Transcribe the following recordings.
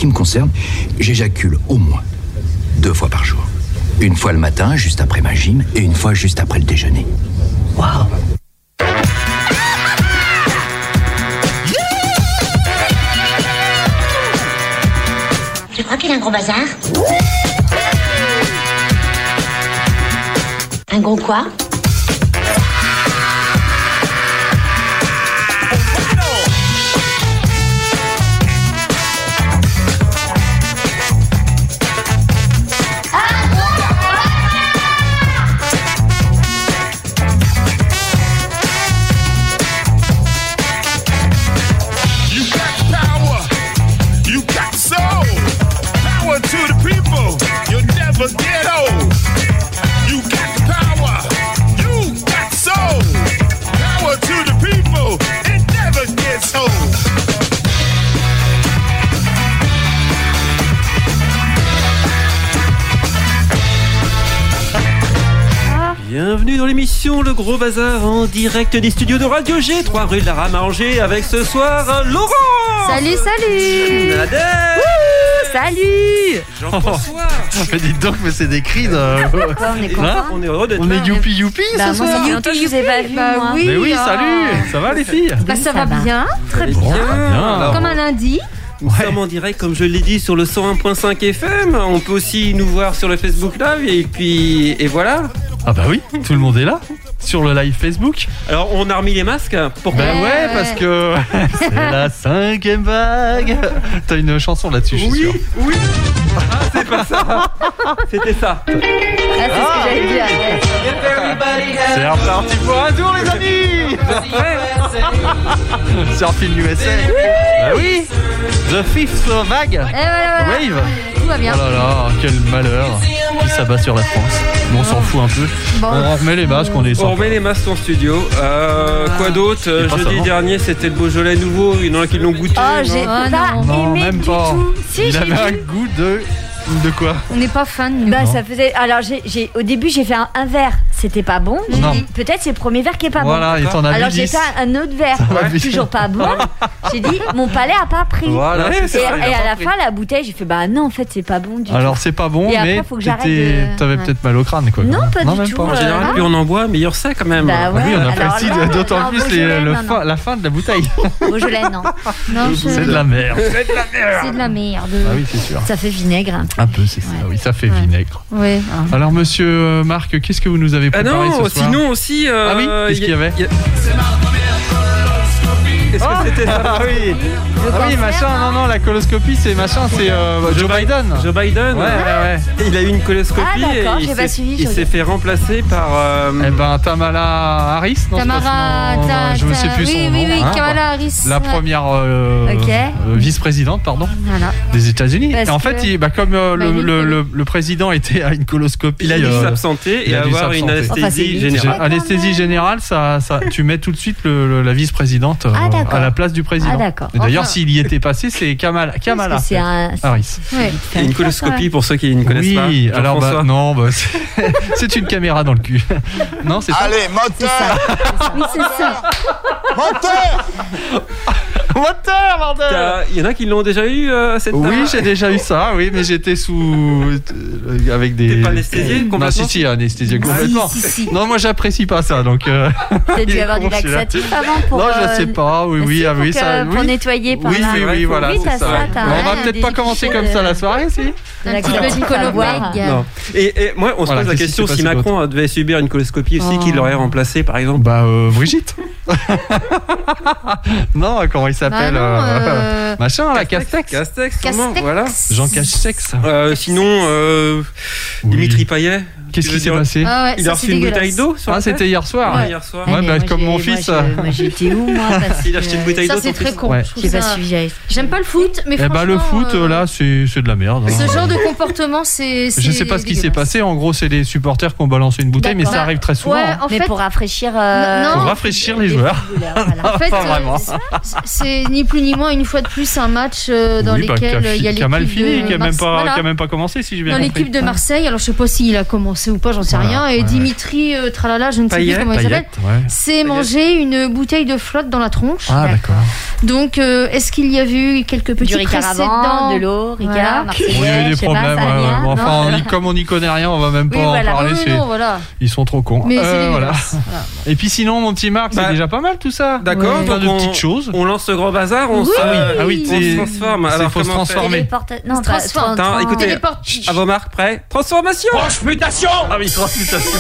qui me concerne, j'éjacule au moins 2 fois par jour. Une fois le matin, juste après ma gym, et une fois juste après le déjeuner. Waouh! Tu crois qu'il a un gros bazar? Un gros quoi? Bienvenue dans l'émission Le Gros Bazar en direct des studios de Radio G, 3 rue de la Rame à Angers, avec ce soir Laurent. Salut. Nadège. Salut. Jean-François. Mais dites donc, mais c'est des cris de... On est content. On est heureux d'être On là. est youpi Bah, ce moi, soir. ça fait longtemps que je vous ai pas vu, moi. Mais oui, salut. Ça va les filles? Bah, ça va bien, très Allez, bien. Alors, Comme un lundi. nous sommes en direct, comme je l'ai dit, sur le 101.5 FM. On peut aussi nous voir sur le Facebook Live. Et voilà. Ah bah oui, tout le monde est là. Sur le live Facebook. Alors, on a remis les masques. Pourquoi? Ben ouais, parce que c'est la 5e vague. T'as une chanson là-dessus, je suis sûr. Oui. Ah, c'est pas ça. C'était ça. Ah, c'est ce que j'allais dire. C'est reparti pour un tour, les amis. Surfing USA. Bah oui. The Fifth Vague. Et voilà. Wave. Tout va bien. Oh là là, quel malheur qui s'abat sur la France. Nous, on s'en fout un peu. Bon. On remet les masques, on est On sans. remet les masques en studio. Quoi d'autre? Et pas Jeudi seulement. dernier, c'était le Beaujolais nouveau. Il y en a qui l'ont goûté. Oh, j'ai non pas Non, aimé même du pas. tout. Si, Il j'ai avait un vu. goût de quoi? On n'est pas fan. Bah, ça faisait. Alors, au début, j'ai fait un verre. C'était pas bon. J'ai Non. dit, peut-être c'est le premier verre qui est pas Voilà, bon. et t'en as Alors, vu j'ai 10. fait un autre verre. Ouais. Toujours pas bon. J'ai dit, mon palais a pas pris. Voilà, Ouais, c'est Et, ça, il a et pas à la pris. fin, la bouteille, j'ai fait, bah non, en fait, c'est pas bon du tout. Alors c'est pas bon, Et après, mais faut que j'arrête de- t'avais Ouais. peut-être mal au crâne, quoi. Non, pas du même tout, En général, Ah. plus on en boit, meilleur c'est quand même. Bah ouais. Oui, on Alors apprécie là, d'autant non, plus Beaujolais, non. la fin de la bouteille. Beaujolais, non. Non, C'est de la merde. c'est de la merde. Ah oui, c'est sûr. Ça fait vinaigre. Un peu, c'est ça. Ouais. Oui, ça fait Ouais. vinaigre. Ouais. Alors, monsieur Marc, qu'est-ce que vous nous avez Ah préparé non, ce soir? sinon aussi. Ah oui, qu'est-ce qu'il y avait? Est-ce que c'était ça? Ah oui, ah oui, machin, non, la coloscopie, c'est machin, c'est Joe Biden. Joe Biden. Ouais. Il a eu une coloscopie Ah, d'accord, et j'ai pas suivi, il je s'est fait remplacer par. Eh ben, Tamala Harris, non, c'est pas son nom, je ne sais plus son nom. Oui, hein. Kamala Harris. La première Ok. vice-présidente, pardon, Voilà. des États-Unis. Parce Et en que- fait, comme le président était à une coloscopie, Il a dû s'absenter il et a dû avoir une s'absenter. Enfin, c'est anesthésie vite. générale. Anesthésie générale, ça, tu mets tout de suite la vice-présidente Ah, d'accord. à la place du président. Ah, d'accord. Et d'ailleurs, Enfin. s'il y était passé, c'est Kamala Parce que c'est un. Harris. Ouais. Et une coloscopie pour ceux qui ne connaissent pas. Oui, alors Jean-François. non, c'est une caméra dans le cul. Non, c'est ça. Allez, C'est moteur! ça. Oui, c'est ça. Moteur! Moteur, bordel. Il y en a qui l'ont déjà eu à cette Oui, table. j'ai déjà eu ça, oui, mais j'étais avec des. T'es pas anesthésié Non, complètement? si, anesthésié complètement. Si. Non, moi j'apprécie pas ça, donc. T'as dû avoir du Comment je suis là laxatif avant pour. Non, je sais pas, oui, si, ah pour oui, que- ça. Pour Oui. nettoyer par Oui, là. oui, voilà, Oui, c'est t'as ça. ça, t'as Bon, on va ouais, peut-être des pas commencer clichés comme ça de- la soirée, si. Un petit peu Laxatif de à boire. colomègue. Non. Et moi, on se Voilà, pose la qu'est-ce qui question s'est si passé Macron devait subir une coloscopie aussi, qui l'aurait remplacé par exemple? Bah, Brigitte. Non, comment il s'appelle machin, la Castex. Castex, sûrement, Castex. voilà. Jean Castex. Sinon, Oui. Dimitri Payet. Qu'est-ce Tu qui veux s'est dire- passé? Ah ouais, Il a ça, reçu c'est une dégueulasse. bouteille d'eau sur Ah, la c'était tête hier soir. Ouais, hier soir. Ouais, bah, moi, comme mon moi, fils. Moi, j'étais où, moi parce Il a acheté une que- bouteille d'eau. Ça, c'est ton très fils. con. Ouais. Je trouve J'ai pas ça- suivi. J'aime pas le foot, mais Eh bah, le franchement, foot, là, c'est de la merde. hein. ce genre de comportement, c'est. Je sais pas ce qui s'est dégueulasse. passé. En gros, c'est les supporters qui ont balancé une bouteille, mais D'accord. ça arrive très souvent. Ouais, hein. en Mais fait, pour rafraîchir. Non. Pour rafraîchir les les joueurs. En fait, Pas vraiment. c'est ni plus ni moins une fois de plus un match dans lequel il y a qui a mal l'équipe fini, de qui a même pas, Voilà. qui a même pas commencé, si j'ai bien Dans compris. l'équipe de Marseille, alors je sais pas s'il a commencé ou pas, j'en sais Voilà, rien. Et ouais. Dimitri Tralala, je ne sais Payet, plus comment il s'appelle, s'est mangé une bouteille de flotte dans la tronche. Ah, d'accord. Donc, est-ce qu'il y a eu quelques petits Du Ricard précédents avant, de l'eau, Ricard, Voilà. Marseillais, Il y a eu des je sais pas, problèmes. ça va bien, Bon, non enfin, comme on n'y connaît rien, on va même pas Oui, en voilà. parler. Oui, non, voilà. Ils sont trop cons. Mais c'est voilà. dégueulasse. Voilà. Et puis sinon, mon petit Marc, c'est Bah, déjà pas mal tout ça. D'accord, Plein donc de petites choses. On lance le gros bazar, on Oui. se Ah oui, on se transforme. Alors, faut se comment faire transformer. Non, pas transforme. Attends, écoutez, Téléporte. à vos marques, prêts? Transformation! Transmutation. Ah oui, transmutation.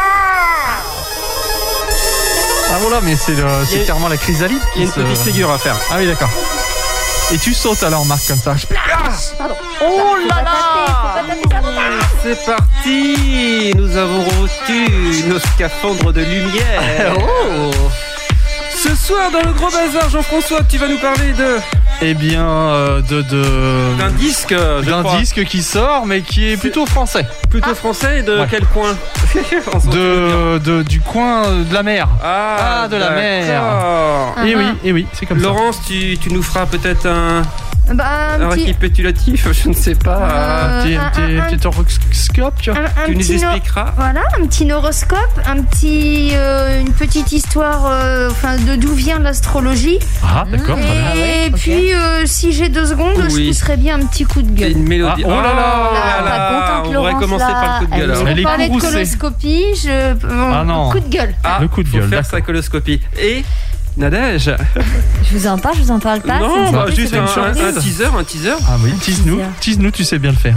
Ah voilà, mais c'est Il y a- clairement la chrysalide. Il y a une petite figure à faire. Ah oui, d'accord. Et tu sautes alors, Marc, comme ça. Oh là là. C'est parti! Nous avons reçu nos scaphandres de lumière. Oh. Ce soir, dans le gros bazar, Jean-François, tu vas nous parler Eh bien, d'un disque, je d'un crois. disque qui sort, mais qui est plutôt français. Plutôt français, et de Ouais. quel coin? On s'en souvient. Du coin de la mer. Ah, de la mer. d'accord. Et oui, c'est comme Laurence, tu nous feras peut-être un Bah, un petit. récapitulatif, je ne sais pas. ça. Un petit horoscope, tu vois. Un Tu nous petit expliqueras. Voilà, un petit horoscope, une petite histoire de d'où vient l'astrologie. Ah, d'accord, très bien. Et ok. puis, si j'ai 2 secondes, Oui. je pousserais bien un petit coup de Il y a gueule. une mélodie. Ah, oh là là, pas contente, On devrait Laurence, commencer là. par le coup de gueule. Elle alors. Elle est On parlait de courroucée. coloscopie, Ah non. coup de gueule. Ah, Le coup de faut gueule, faire d'accord. sa coloscopie. Et Nadège. Je vous en parle, je vous en parle pas. Non, c'est une bah, surprise, juste c'est une un surprise. teaser. Ah oui, tease-nous, tu sais bien le faire.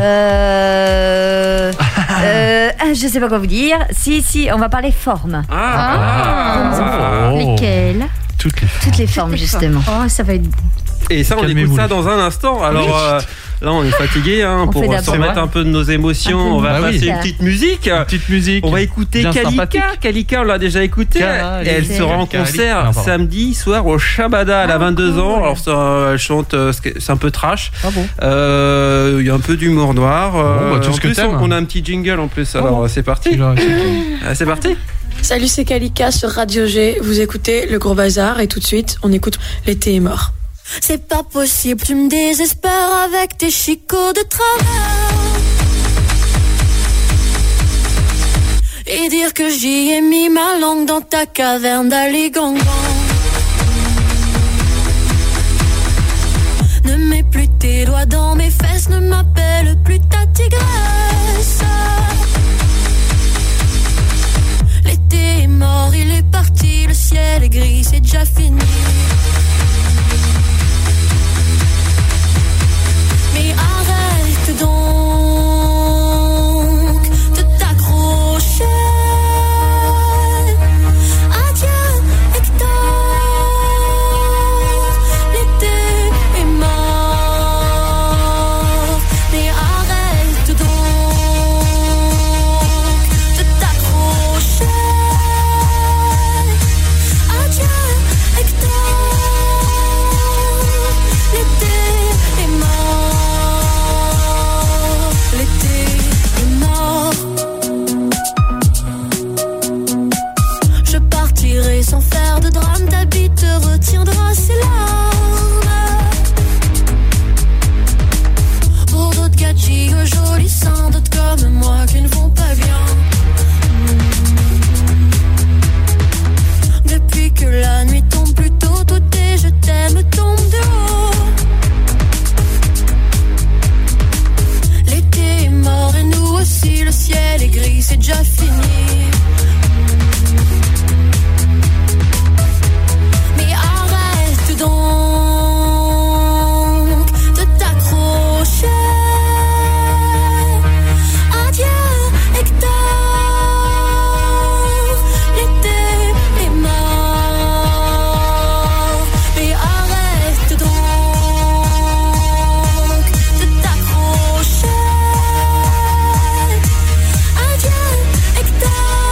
Je sais pas quoi vous dire. Si, on va parler forme. Ah. Oh. Lesquelles Toutes les Formes, justement. Oh, ça va être bon. Et ça, on Calmez-vous. écoute ça dans un instant. Alors là, on est fatigué On pour fait se d'abord. remettre un peu de nos émotions. Un peu On va de passer musique. une petite musique. Petite musique. On va écouter Bien Kalika. sympathique. Kalika, on l'a déjà écouté. Kalika. Et elle sera en Kalika. concert Non, pardon. samedi soir au Shabada. Elle a 22 ans. Alors elle chante, c'est un peu trash. Ah bon. Il y a un peu d'humour noir. Bon, bah, tout en ce que plus, t'aimes. on a un petit jingle en plus. Alors c'est parti. C'est parti. Salut, c'est Kalika sur Radio G. Vous écoutez Le Gros Bazar et tout de suite, on écoute L'été est mort. C'est pas possible, tu me désespères avec tes chicots de travers. Et dire que j'y ai mis ma langue dans ta caverne d'Aligangan. Ne mets plus tes doigts dans mes fesses, ne m'appelle plus ta tigresse. L'été est mort, il est parti, le ciel est gris, c'est déjà fini. Mais arrête donc de t'accrocher. Adieu Hector, l'été est mort. Mais arrête donc de t'accrocher. Adieu Hector, l'été est mort. L'été est mort. Je partirai sans faire de drame. Ta bite te retiendra ses larmes. Pour d'autres gadgets aux jolis seins, d'autres comme moi qui ne vont pas bien. Depuis que la nuit tombe plus tôt, tout est je t'aime tombe de haut. L'été est mort et nous aussi, le ciel est gris, c'est déjà fini. Mais arrête donc de t'accrocher. Adieu Hector, l'été est mort. Mais arrête donc de t'accrocher. Adieu Hector,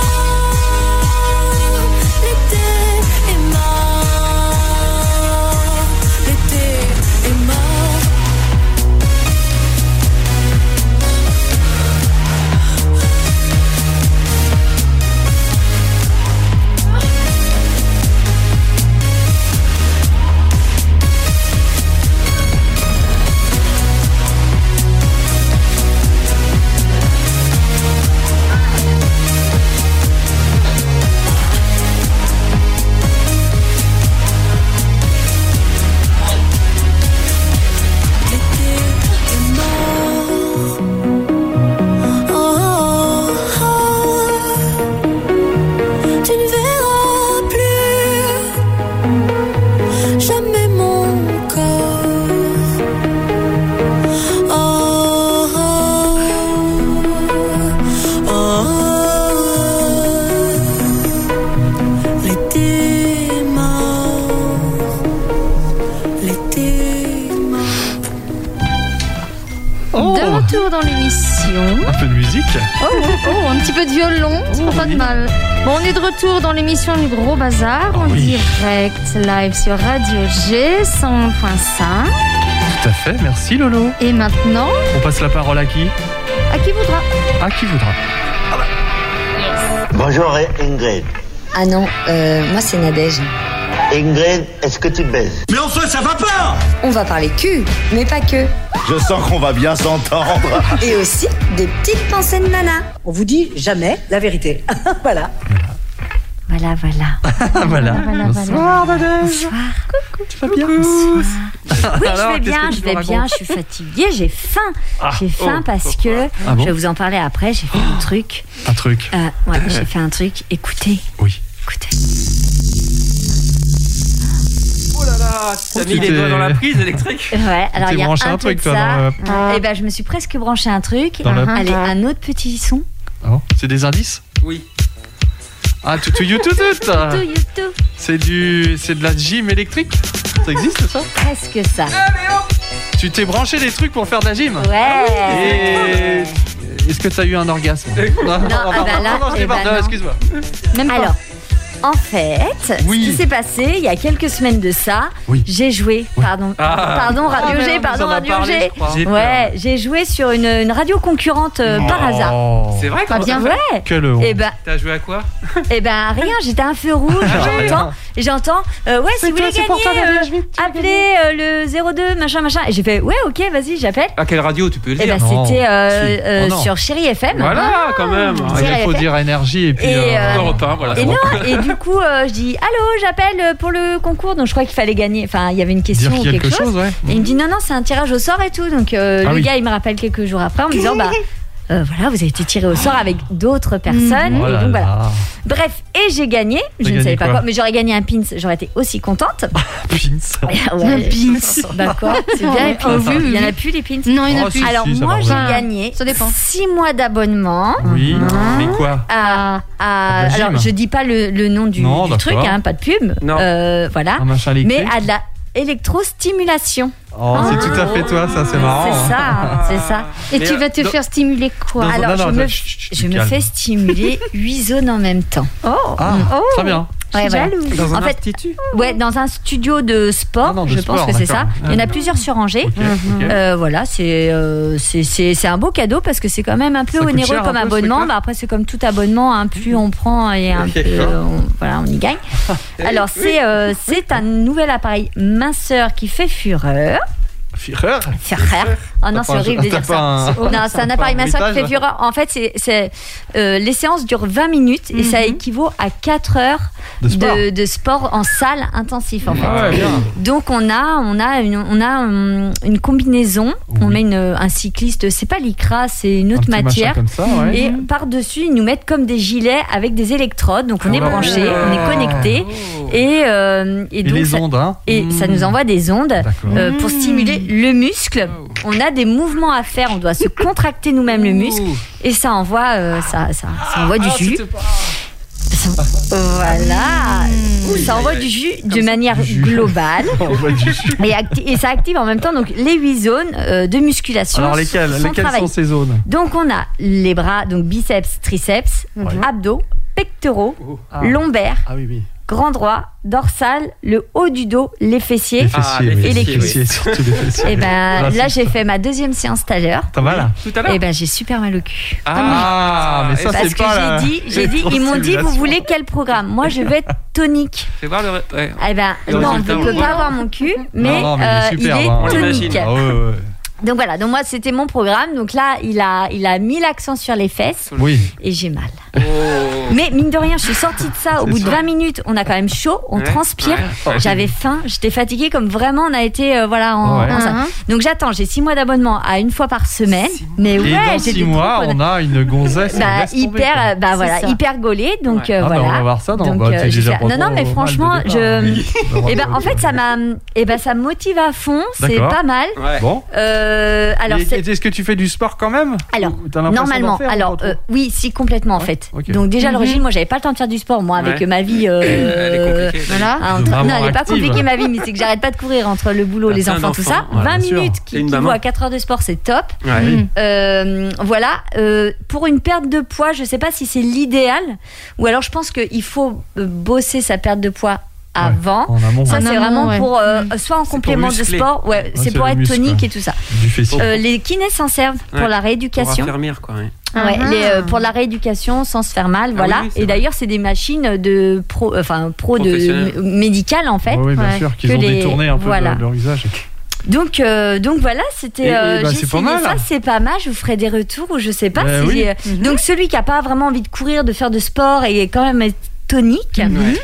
De retour dans l'émission. Un peu de musique. Un petit peu de violon, ça fait pas de mal. Bon, on est de retour dans l'émission du Gros Bazar, en direct, live sur Radio G 101.5. Tout à fait, merci Lolo. Et maintenant, on passe la parole à qui? À qui voudra. À qui voudra. Bonjour Ingrid. Ah non, moi c'est Nadège. Ingrid, est-ce que tu baises? Mais enfin, ça va pas! On va parler cul, mais pas que. Je sens qu'on va bien s'entendre. Et aussi des petites pensées de nana. On vous dit jamais la vérité. Voilà. Voilà. Voilà. Bonsoir, madame. Bonsoir. Coucou. Tu vas bien? Bonsoir. Oui, Alors, je vais bien, je suis fatiguée, j'ai faim. J'ai faim parce que, je vais vous en parler après, j'ai fait un truc. Un truc? Ouais, j'ai fait un truc. Écoutez. Oui. Écoutez. Oh là là, t'as mis les doigts dans la prise électrique. Ouais, alors il y a branché un peu truc, de toi, ça. Et ben je me suis presque branché un truc. Allez, un autre petit son. Oh, c'est des indices? Oui. Ah, tout. C'est de la gym électrique? Ça existe ça? Presque ça. Tu t'es branché des trucs pour faire de la gym? Ouais. Et est-ce que t'as eu un orgasme? Non, excuse-moi. Même pas. Alors, en fait, ce qui s'est passé il y a quelques semaines de ça, j'ai joué, pardon Radio G, ouais, j'ai joué sur une radio concurrente par hasard. C'est vrai, quand bien, ouais. Quelle honte. T'as joué à quoi? Rien, j'étais un feu rouge, j'entends, si vous voulez gagner, appelez le 02 machin, et j'ai fait, ok, vas-y, j'appelle. À quelle radio, tu peux le dire? C'était sur Chéri FM. Voilà, quand même. Il faut dire énergie et puis Europe 1, voilà. Et du coup, je dis allô, j'appelle pour le concours. Donc je crois qu'il fallait gagner. Enfin, il y avait une question ou quelque chose. Et il me dit non, c'est un tirage au sort et tout. Donc le gars, il me rappelle quelques jours après en me disant voilà, vous avez été tiré au sort avec d'autres personnes. Et donc voilà. Bref, et j'ai gagné. Je ne savais pas quoi, mais j'aurais gagné un pins. J'aurais été aussi contente. Pins. Un pins. D'accord. C'est bien. Il n'y en a plus les pins. Non, il n'y en a plus. Alors moi, j'ai gagné 6 mois d'abonnement. Oui. Mais quoi? Alors je dis pas le nom du truc, pas de pub. Voilà. Mais à de la électrostimulation. Oh, c'est tout à fait toi, ça, c'est marrant. C'est ça. Et tu vas te faire stimuler quoi? Alors, je me fais stimuler 8 zones en même temps. Très bien. Ouais, jalouse. Dans un institut? Ouais, dans un studio de sport, je pense que c'est ça. Il y en a plusieurs sur Angers. Voilà, c'est un beau cadeau parce que c'est quand même un peu onéreux comme abonnement. Après, c'est comme tout abonnement, plus on prend et un peu, on y gagne. Alors, c'est un nouvel appareil minceur qui fait fureur. Fureur. Oh non, c'est horrible de dire ça. Non, c'est un appareil minceur qui fait fureur. En fait, les séances durent 20 minutes et ça équivaut à 4 heures de sport en salle intensif. En fait. Donc on a une combinaison. On met un cycliste, c'est pas l'ICRA, c'est une autre matière. Comme ça, et par-dessus, ils nous mettent comme des gilets avec des électrodes. Donc on est branché, on est connecté. Et donc les ondes, ça nous envoie des ondes pour stimuler le muscle. On a des mouvements à faire, on doit se contracter nous-mêmes le muscle et ça envoie ça envoie du jus. Voilà. Ça envoie du jus de manière globale. Et ça active en même temps donc les 8 zones de musculation. Alors lesquelles sont ces zones? Donc on a les bras, donc biceps, triceps, abdos, pectoraux, lombaires. Grand droit, dorsal, le haut du dos, les fessiers, et les cuisses. Et là, j'ai fait ma 2e séance tout à l'heure. T'as mal? Tout à l'heure. Et j'ai super mal au cul. Mais ça, parce c'est pas. Parce que j'ai dit, ils m'ont dit, vous voulez quel programme? Moi, je veux être tonique. Fais voir le. Non, on ne peut pas avoir mon cul, mais il est tonique. Donc voilà, donc moi c'était mon programme. Donc là il a mis l'accent sur les fesses et j'ai mal. Mais mine de rien, je suis sortie de ça au bout de 20 minutes. On a quand même chaud, on transpire. J'avais faim, j'étais fatiguée comme vraiment on a été en ça. Donc j'attends, j'ai 6 mois d'abonnement à 1 fois par semaine. Mais et dans 6 mois, on a une gonzesse hyper gaulée. Donc on va voir ça. Non, mais franchement, en fait ça me motive à fond. C'est pas mal. alors, est-ce que tu fais du sport quand même? Alors, normalement, oui, si complètement en fait. Okay. Donc déjà à l'origine, moi, j'avais pas le temps de faire du sport, moi, avec ma vie. Elle est compliquée. Voilà. Non, elle est pas compliquée ma vie, mais c'est que j'arrête pas de courir entre le boulot, les enfants, tout ça. 20 minutes qui vaut à 4 heures de sport, c'est top. Voilà. Pour une perte de poids, je sais pas si c'est l'idéal, ou alors je pense qu'il faut bosser sa perte de poids avant. Ça c'est vraiment pour soit en complément de sport, c'est pour être tonique et tout ça. Les kinés s'en servent pour la rééducation. Pour infirmière quoi. Pour la rééducation sans se faire mal, voilà. Et d'ailleurs, c'est des machines de médicales en fait. Oui, bien sûr, qu'ils ont détourné un peu leur usage. Donc voilà, c'était. J'ai essayé ça, c'est pas mal. Je vous ferai des retours ou je sais pas. Donc celui qui a pas vraiment envie de courir, de faire de sport et quand même être tonique,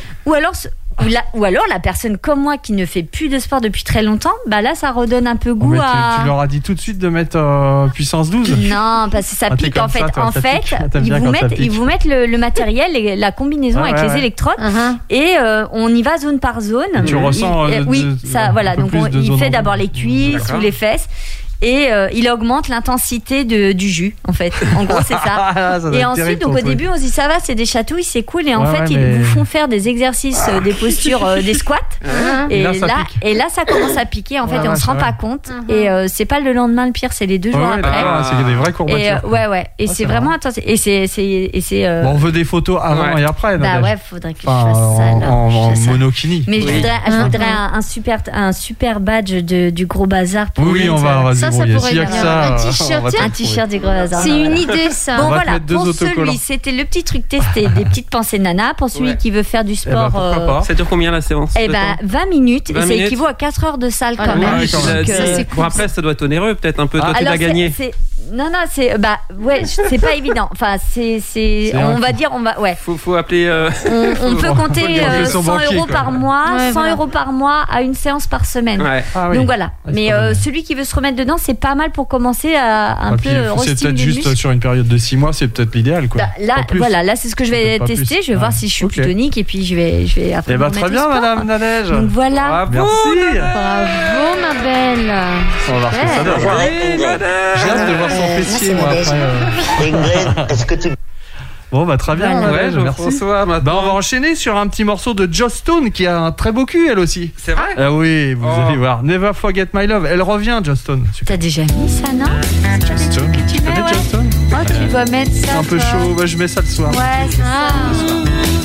ou alors la personne comme moi qui ne fait plus de sport depuis très longtemps, bah là ça redonne un peu goût à... Tu leur as dit tout de suite de mettre puissance 12? Non, parce que ça pique en fait. Ils vous mettent le matériel et la combinaison avec les électrodes et on y va zone par zone. Et tu ressens voilà, donc il fait d'abord les cuisses ou les fesses. Et il augmente l'intensité du jus, en fait. En gros, c'est ça. Et ensuite, donc au début, on se dit ça va, c'est des chatouilles, c'est cool. Et en fait, ils vous font faire des exercices, des postures, des squats. Et là, ça commence à piquer, en fait, et on se rend pas compte. Et c'est pas le lendemain le pire, c'est les 2 jours après. C'est des vraies courbatures. Et c'est vraiment intense. Et c'est. On veut des photos avant et après. Bah ouais, faudrait que je fasse ça. En monokini. Mais je voudrais un super badge du Gros Bazar. Oui, on va. Ça pourrait être un t-shirt du Gros Bazar. C'est une idée, ça. Bon, voilà, pour celui, c'était le petit truc testé, des petites pensées nana. Pour celui qui veut faire du sport. Ça dure combien la séance? 20 minutes. Et ça équivaut à 4 heures de salle quand même. Bon, après, ça doit être onéreux, peut-être un peu. Toi, tu l'as gagné. Non, c'est c'est pas évident. Enfin, on va dire, Faut appeler. On peut compter 100 € par mois, 100 € par mois à une séance par semaine. Donc voilà. Mais celui qui veut se remettre dedans, c'est pas mal pour commencer à un peu c'est peut-être juste sur une période de 6 mois, c'est peut-être l'idéal quoi. Là c'est ce que je vais tester. Je vais voir si je suis plus tonique et puis je vais après. Très bien, Madame Nadège. Donc voilà. Merci. Bravo, ma belle. On va voir ce que ça donne. J'ai hâte de voir son fessier, moi après. Ingrid, est-ce que tu... Bon, très bien. Merci. François, on va enchaîner sur un petit morceau de Joss Stone qui a un très beau cul, elle aussi. C'est vrai? Oui, vous allez voir. Never Forget My Love. Elle revient, Joss Stone. T'as déjà mis ça, non? Joss Stone. Tu connais Joss Stone? Tu dois mettre ça. C'est un peu chaud. Je mets ça le soir. Ouais, c'est ça.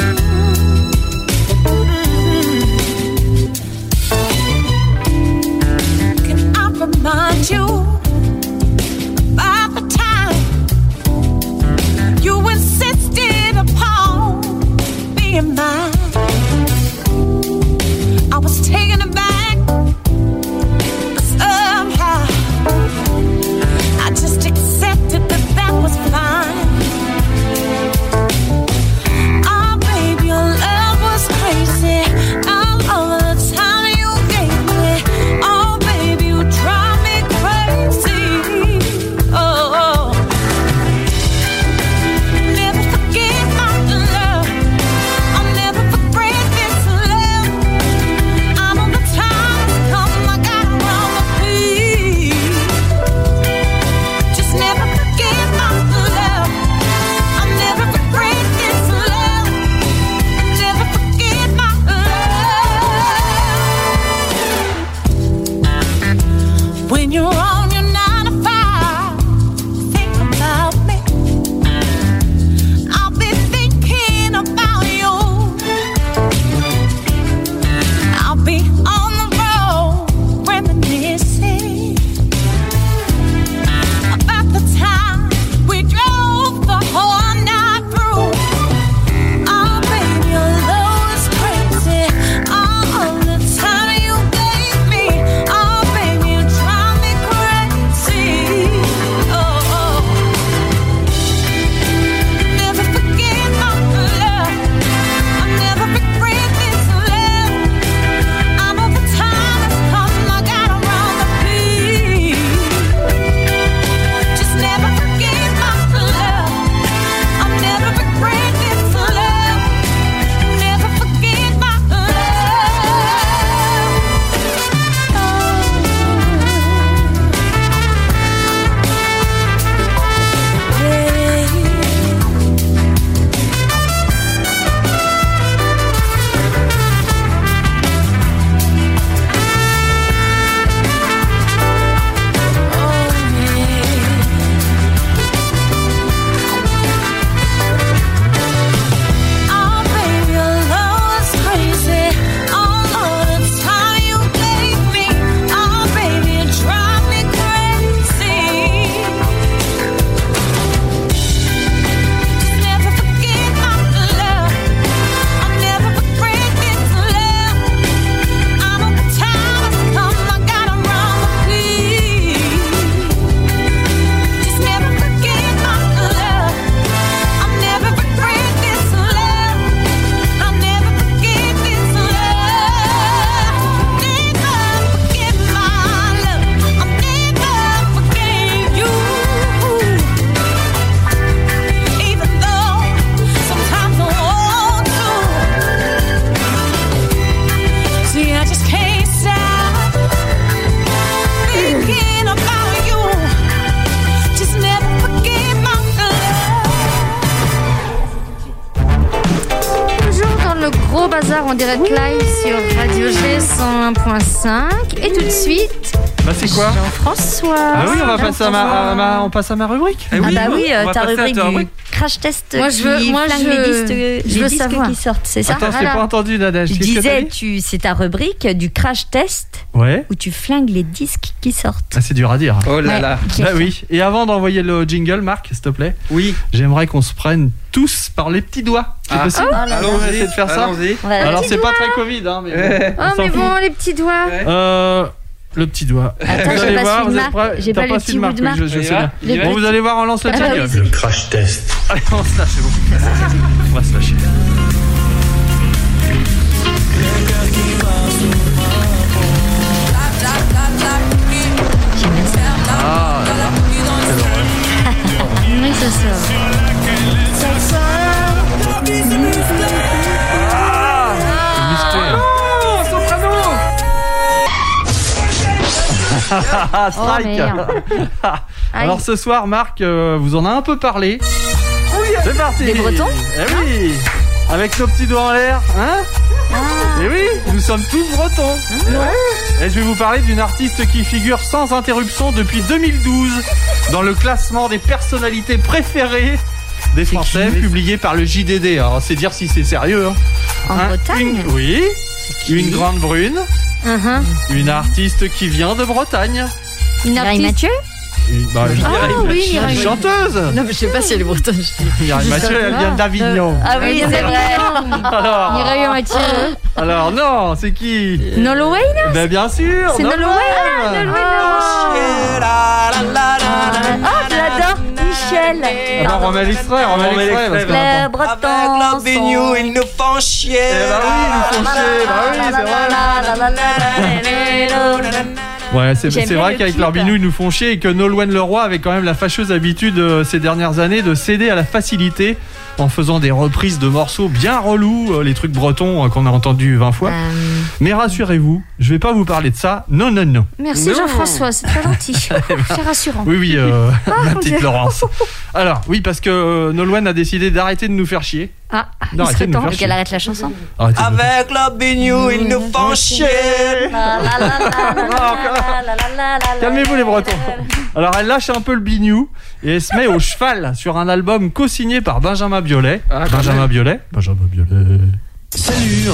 Remind you about the time you insisted upon being mine. I was taken aback, but somehow I just accepted that was fine. Oh, baby, your love was crazy. All over the time you gave me. Oh, baby, you drive me crazy. Bazar en direct live sur Radio G 101.5. Et tout de suite, c'est quoi Jean-François. Ah oui, on va passer on passe à ma rubrique. Ah bah oui, ta rubrique du crash test. Moi, je veux les disques savoir qui sortent, c'est ça? Attends, je t'ai pas entendu, Nadège. Je disais, c'est ta rubrique du crash test où tu flingues les disques qui sortent. Ah, c'est dur à dire. Oh là là. Bah oui. Et avant d'envoyer le jingle, Marc, s'il te plaît. Oui. J'aimerais qu'on se prenne tous par les petits doigts. C'est possible? Allons-y, on va essayer de faire ça. Alors, c'est pas très Covid, hein, mais. Mais bon, les petits doigts. Le petit doigt. Attends, vous allez voir, vous êtes prêts? J'ai pas le petit bout de marque. Je sais bien. Bon, vous allez voir, on lance le jingle. Le crash test. Allez, on se lâche, c'est bon. On va se lâcher. Ah là là. Oui, ça sort. Strike. Alors ce soir, Marc, vous en a un peu parlé. C'est parti. Des Bretons? Eh oui. Avec nos petits doigts en l'air, hein? Et oui, nous sommes tous bretons. Et je vais vous parler d'une artiste qui figure sans interruption depuis 2012 dans le classement des personnalités préférées des Français, publié par le JDD. Alors c'est dire si c'est sérieux. Hein. En Bretagne? Oui. Une grande brune. Une artiste qui vient de Bretagne. Une artiste Mathieu? Une chanteuse. Non, mais je sais pas si elle est bretonne. Mireille Mathieu, elle vient d'Avignon. Ah oui, c'est vrai. Mireille Mathieu. Alors non, c'est qui? Nolwenn? Ben bien sûr. C'est Nolwenn. Oh, je l'adore. Michel. Alors on met l'extrait, Les Bretons. Avec leur bignou, ils nous font chier. Eh bah oui, ils nous font chier. Bah oui, c'est vrai. Ouais, c'est vrai qu'avec leur bignou, ils nous font chier et que Nolwenn Leroy avait quand même la fâcheuse habitude ces dernières années de céder à la facilité en faisant des reprises de morceaux bien relous, les trucs bretons qu'on a entendus 20 fois. Mais rassurez-vous, je vais pas vous parler de ça. Non. Merci Jean-François, c'est très gentil. C'est rassurant. Oui, ma petite Laurence. Alors, oui, parce que Nolwenn a décidé d'arrêter de nous faire chier. Il serait temps qu'elle arrête la chanson. Avec leur bignou, ils nous font chier. Calmez-vous les Bretons. Alors elle lâche un peu le bignou et elle se met au cheval sur un album co-signé par Benjamin Biolay. Benjamin Biolay. Salut.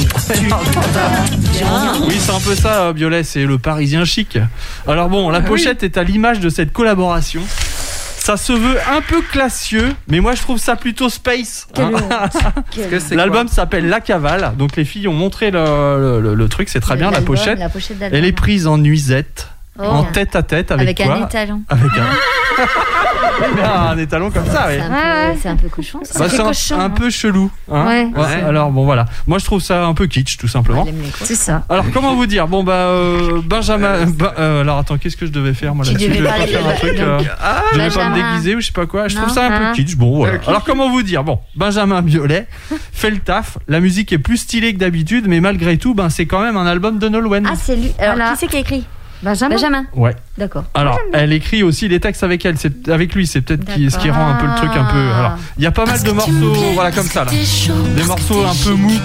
Oui, c'est un peu ça, Biolay, c'est le Parisien chic. Alors bon, la pochette est à l'image de cette collaboration. Ça se veut un peu classieux, mais moi je trouve ça plutôt space. L'album s'appelle La Cavale, donc les filles ont montré le truc, c'est très bien, la pochette. Elle est prise en nuisette, en tête à tête avec quoi? Un étalon. Avec un étalon comme ça, oui. C'est un peu cochon. C'est un peu chelou. Hein ouais. Alors bon voilà, moi je trouve ça un peu kitsch tout simplement. C'est ça. Alors comment vous dire? Bon Benjamin. Alors attends, qu'est-ce que je devais faire moi là-dessus? Je devais pas faire un truc. Je devais pas me déguiser ou je sais pas quoi. Je trouve ça un peu kitsch. Bon voilà. Alors comment vous dire? Bon, Benjamin Biolay fait le taf. La musique est plus stylée que d'habitude, mais malgré tout, c'est quand même un album de Nolwenn. Ah c'est lui. Alors qui c'est qui a écrit? Benjamin. Ouais. D'accord. Alors, elle écrit aussi les textes avec elle, c'est avec lui, c'est peut-être ce qui rend un peu le truc un peu. Alors, il y a pas mal de morceaux, voilà comme ça là. Des morceaux un peu mous.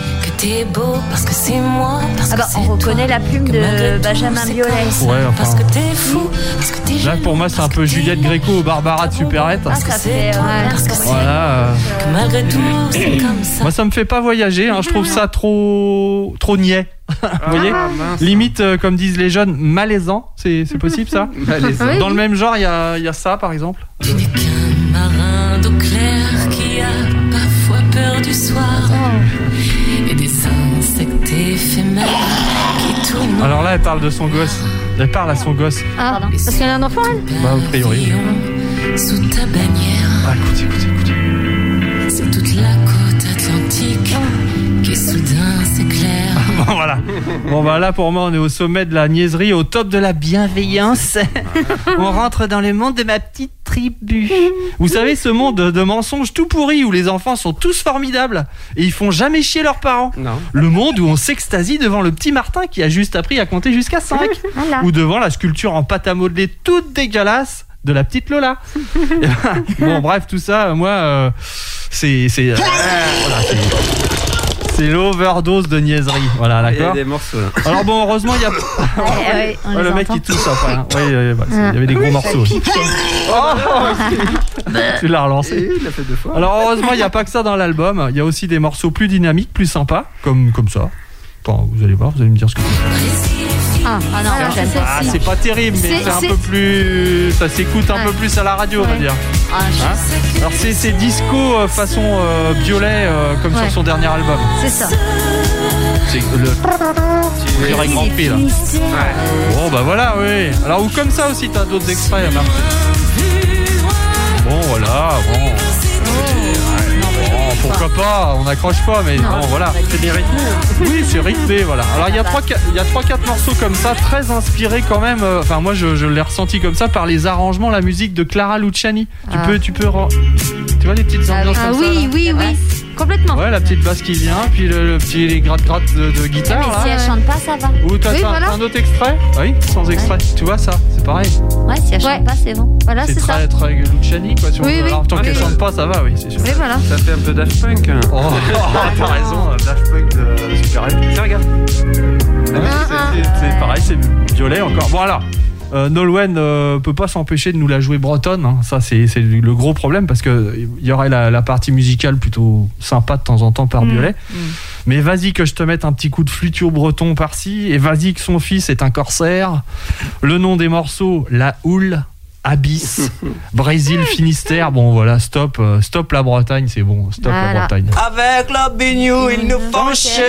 On reconnaît la plume de Benjamin Biolay. Ouais, enfin. Là, pour moi, c'est un peu Juliette Gréco au Barbara de Supérette. Ça fait. Voilà. Moi, ça me fait pas voyager. Je trouve ça trop niais. Vous voyez, limite comme disent les jeunes, malaisant, c'est possible ça? Dans le même genre, il y a ça par exemple. Tu n'es qu'un marin d'eau claire qui a parfois peur du soir et des insectes éphémères qui tournent. Alors là, elle parle de son gosse. Elle parle à son gosse. Parce qu'elle a un enfant, elle? A priori. Sous ta bannière. Écoutez. C'est toute la côte atlantique qui soudain s'éclaire. Voilà. Bon là pour moi on est au sommet de la niaiserie, au top de la bienveillance. On rentre dans le monde de ma petite tribu. Vous savez, ce monde de mensonges tout pourris où les enfants sont tous formidables et ils font jamais chier leurs parents. Non. Le monde où on s'extasie devant le petit Martin qui a juste appris à compter jusqu'à 5. Ou devant la sculpture en pâte à modeler toute dégueulasse de la petite Lola. Bon bref, tout ça, moi c'est C'est l'overdose de niaiserie. Voilà, d'accord. Il y a des morceaux là. Alors bon, heureusement, il y a. Le mec qui tousse après. Hein. Oui, il y avait des gros morceaux. Tu l'as relancé. Il l'a fait 2 fois. Alors heureusement, il n'y a pas que ça dans l'album. Il y a aussi des morceaux plus dynamiques, plus sympas, comme ça. Attends, vous allez voir, vous allez me dire ce que c'est. Ah non, j'aime pas. C'est pas terrible, mais c'est un peu plus. Ça s'écoute un peu plus à la radio, on va dire. Alors c'est disco façon Biolay, comme sur son dernier album. C'est ça. C'est le Grand Prix là. Bon bah voilà, oui. Alors ou comme ça aussi, t'as d'autres extraits, Marc. Bon voilà, bon. Pourquoi pas, on n'accroche pas, mais bon voilà. C'est bien rythmé. Oui, c'est rythmé, voilà. Alors il y a 3-4 morceaux comme ça, très inspirés quand même. Enfin moi je l'ai ressenti comme ça par les arrangements, la musique de Clara Luciani. Tu vois les petites ambiances comme ça. Oui. Complètement. Ouais, la petite basse qui vient, puis les gratte-gratte de guitare. Mais si elle chante pas, ça va. Ou t'as un autre extrait ? Oui, sans extrait. Tu vois ça, c'est pareil. Ouais, si elle chante pas, c'est bon. Voilà, c'est ça. C'est très Luciani, quoi. Alors, tant qu'elle chante pas, ça va, oui, c'est sûr. Oui, voilà. Ça fait un peu Daft Punk. Oh, t'as raison, Daft Punk de Super L. Tiens, regarde. C'est pareil, c'est violet encore. Bon, alors. Nolwenn peut pas s'empêcher de nous la jouer bretonne, hein. Ça c'est le gros problème parce que il y aurait la partie musicale plutôt sympa de temps en temps par Biolay. Mais vas-y que je te mette un petit coup de flutio breton par-ci, et vas-y que son fils est un corsaire. Le nom des morceaux, La Houle, Abyss, Brésil, Finistère. Bon voilà, stop la Bretagne, c'est bon, stop la Bretagne. Avec la bignou, ils nous font chier.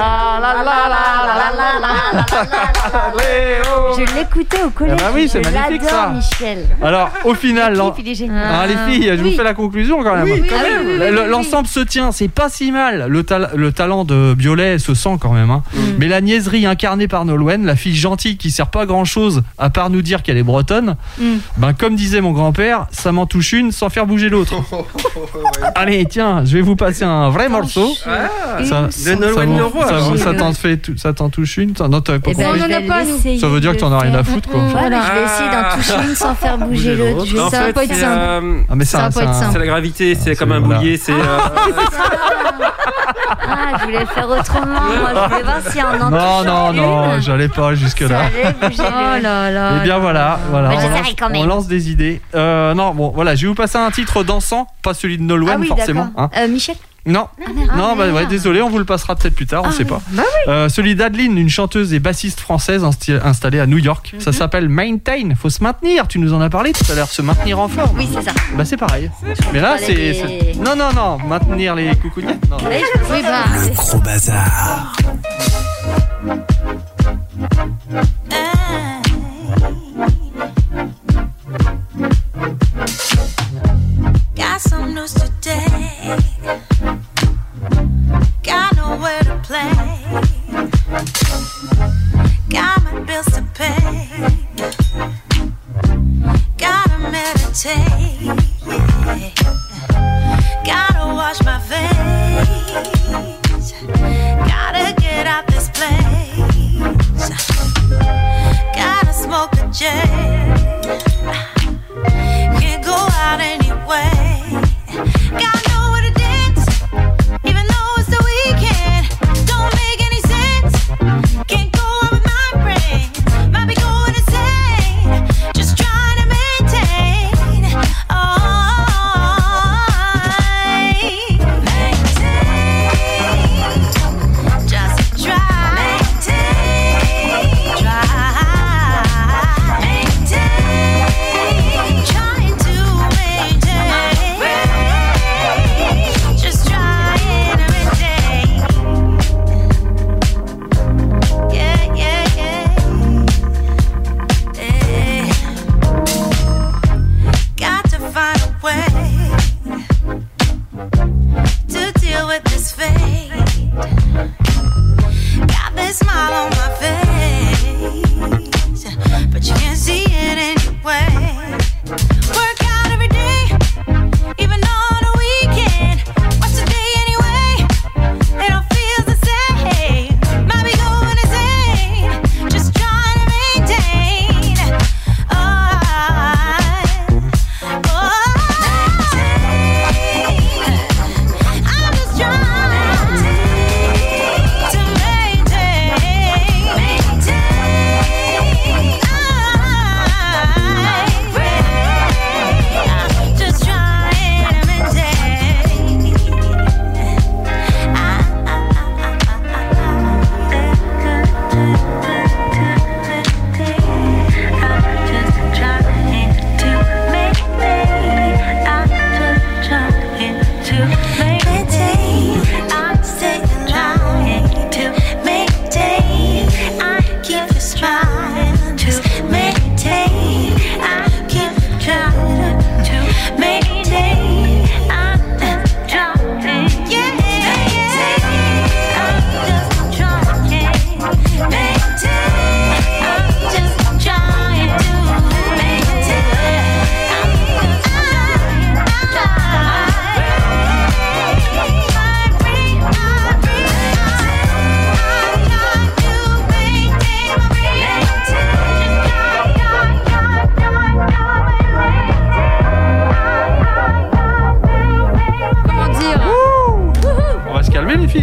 Je l'écoutais au collège. Bah oui, c'est magnifique ça. Michel. Alors au final, les filles, je vous fais la conclusion quand même. Oui. L'ensemble se tient, c'est pas si mal. Le talent de Biolay se sent quand même. Hein. Mais la niaiserie incarnée par Nolwenn, la fille gentille qui sert pas à grand chose à part nous dire qu'elle est bretonne. Ben, comme disait mon grand-père, ça m'en touche une sans faire bouger l'autre. Allez, tiens, je vais vous passer un vrai morceau. Ça t'en touche une? Non, t'avais pas compris. Ça veut dire que t'en as rien à foutre, quoi. Voilà, je vais essayer d'en toucher une sans faire bouger l'autre. Ça va pas être simple. C'est la gravité, c'est comme un boulier, c'est. Je voulais le faire autrement. Moi, je voulais voir si on en touche Non, j'allais pas jusque-là. Oh là là. Et bien voilà. On lance des idées. Je vais vous passer un titre dansant, pas celui de Nolwenn forcément. Michel. Non, désolé, on vous le passera peut-être plus tard, on sait pas. Bah oui. Celui d'Adeline, une chanteuse et bassiste française installée à New York. Ça s'appelle Maintain. Faut se maintenir. Tu nous en as parlé tout à l'heure, se maintenir en forme. Oui, c'est ça. Bah c'est pareil. Mais là, c'est non, maintenir les coucougnettes. Non. Le gros bazar. Got some news today. Got nowhere to play. Got my bills to pay. Gotta meditate. Gotta wash my face. Gotta get out this place. Gotta smoke a J. Can't go out anyway. Got nowhere to dance, even though it's the weekend. Don't make any sense. Can't go out with my friends. Might be going insane. Just trying to maintain. Maintain. Just try. Maintain. Try. Maintain. Trying to maintain. Just trying to maintain. Yeah. Got to find a way to deal with this fate. Got this smile on my face, but you can't see it anyway. Work out every day, even on a weekend. What's the day anyway? It all feels the same. Might be going insane, just trying to maintain. Just trying to maintain.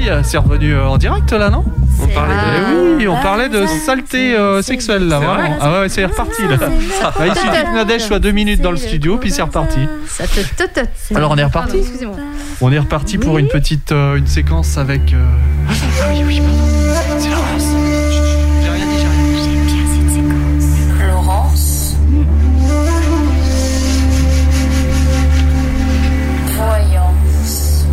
c'est revenu en direct là, non? On parlait on parlait de saleté sexuelle là, vraiment. Ah ouais, c'est reparti là. Il suffit que Nadège soit 2 minutes dans le studio, puis c'est reparti. Alors on est reparti. Excusez-moi. On est reparti pour une petite une séquence avec. Oui, pardon. C'est Laurence. J'ai rien dit. J'aime bien cette séquence. Laurence. Voyance.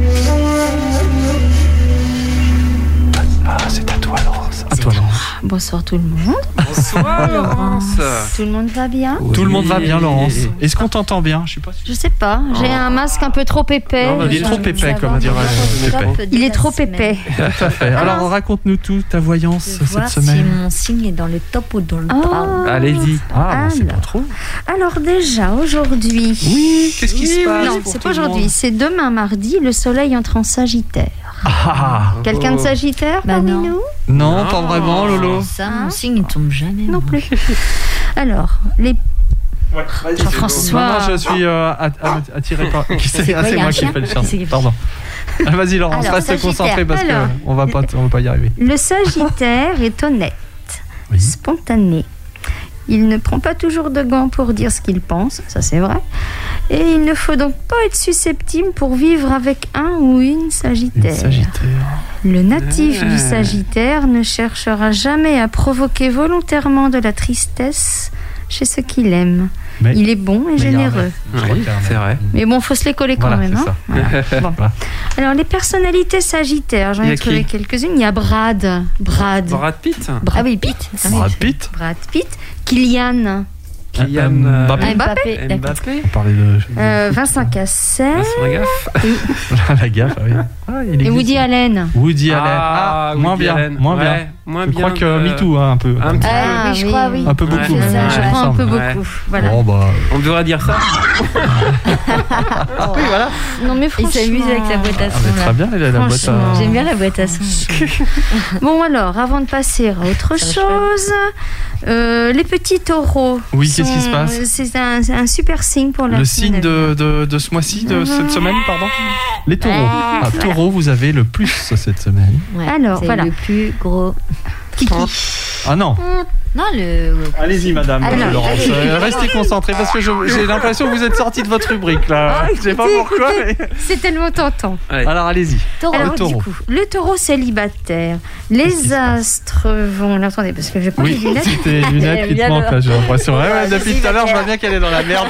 Ah, c'est à toi, Laurence. À toi, Laurence. Bonsoir tout le monde. Bonsoir Laurence. Tout le monde va bien? Tout le monde va bien, Laurence. Est-ce qu'on t'entend bien? Je sais pas. Je sais pas. J'ai un masque un peu trop épais. Non, il est trop épais, comme dirait Pépé. Il est trop épais. Tout à fait. Alors, raconte-nous tout, ta voyance cette semaine. Si mon signe est dans le top ou dans le bas. Allez-y. Ah, c'est pas trop. Alors déjà, aujourd'hui... Oui, qu'est-ce qui se passe? Non, c'est pas aujourd'hui, c'est demain mardi, le soleil entre en Sagittaire. Quelqu'un de Sagittaire parmi nous? Non, pas vraiment, Lolo. Ça, mon signe ne tombe jamais. Non plus. Alors, les... Jean-François. Non, je suis attiré par... C'est moi qui fais le chant. Pardon. Vas-y, Laurence, reste concentré parce qu'on va pas y arriver. Le Sagittaire est honnête, spontané. Il ne prend pas toujours de gants pour dire ce qu'il pense, ça c'est vrai. Et il ne faut donc pas être susceptible pour vivre avec un ou une Sagittaire. Le natif du Sagittaire ne cherchera jamais à provoquer volontairement de la tristesse chez ceux qu'il aime. Mais il est bon et généreux. Oui, c'est vrai. Mais bon, faut se les coller quand même. Hein. Voilà. Bon. Alors, les personnalités Sagittaires, j'en ai trouvé quelques-unes. Il y a Brad Pitt. Ah oui, Pitt. Brad Pitt. Kylian Mbappé. On parlait de... Vincent Cassel. La gaffe, oui. Et Woody Allen. Moins bien. Je crois que MeToo, un peu. Oui, je crois, oui. Un peu beaucoup. Je crois un peu beaucoup. Voilà. On devrait dire ça. Oui, voilà. Non, mais franchement... Il s'amuse avec la boîte à son. Très bien, la boîte à... J'aime bien la boîte à son. Bon, alors, avant de passer à autre chose, les petits taureaux. Oui, qu'est-ce qui se passe? C'est un super signe pour la Le signe de ce mois-ci, de cette semaine, pardon. Les taureaux. Taureaux, vous avez le plus cette semaine. Ouais, alors, c'est voilà. le plus gros. Kiki. Ah non. Non, le... Allez-y, madame Laurence. Restez concentrés parce que j'ai l'impression que vous êtes sortis de votre rubrique là. Je sais pas pourquoi. Mais... C'est tellement tentant. Ouais. Alors allez-y. Alors, le taureau. Du coup, le taureau célibataire. Les astres vont. Là, attendez, parce que je prends les lunettes. C'est tes lunettes qui te manquent là, j'ai l'impression. Ouais, depuis tout à l'heure, je vois bien qu'elle est dans la merde.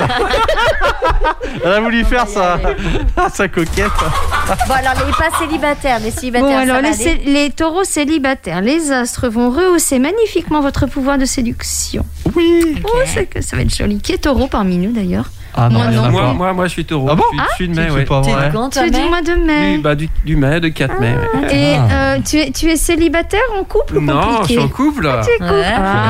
Elle a voulu faire sa coquette. Bon, alors, les pas célibataires, les célibataires. Bon, alors, les taureaux célibataires. Les astres vont rehausser magnifiquement votre pouvoir de séduction. Oui. Oh, c'est que ça va être joli. Qui est taureau parmi nous d'ailleurs? Ah non, moi je suis taureau. Ah bon? Je suis de mai, ouais. Tu es du mois de mai. Du mai, de 4 mai. Ouais. Et tu es célibataire, en couple ou compliqué? Non, je suis en couple. Tu es couple.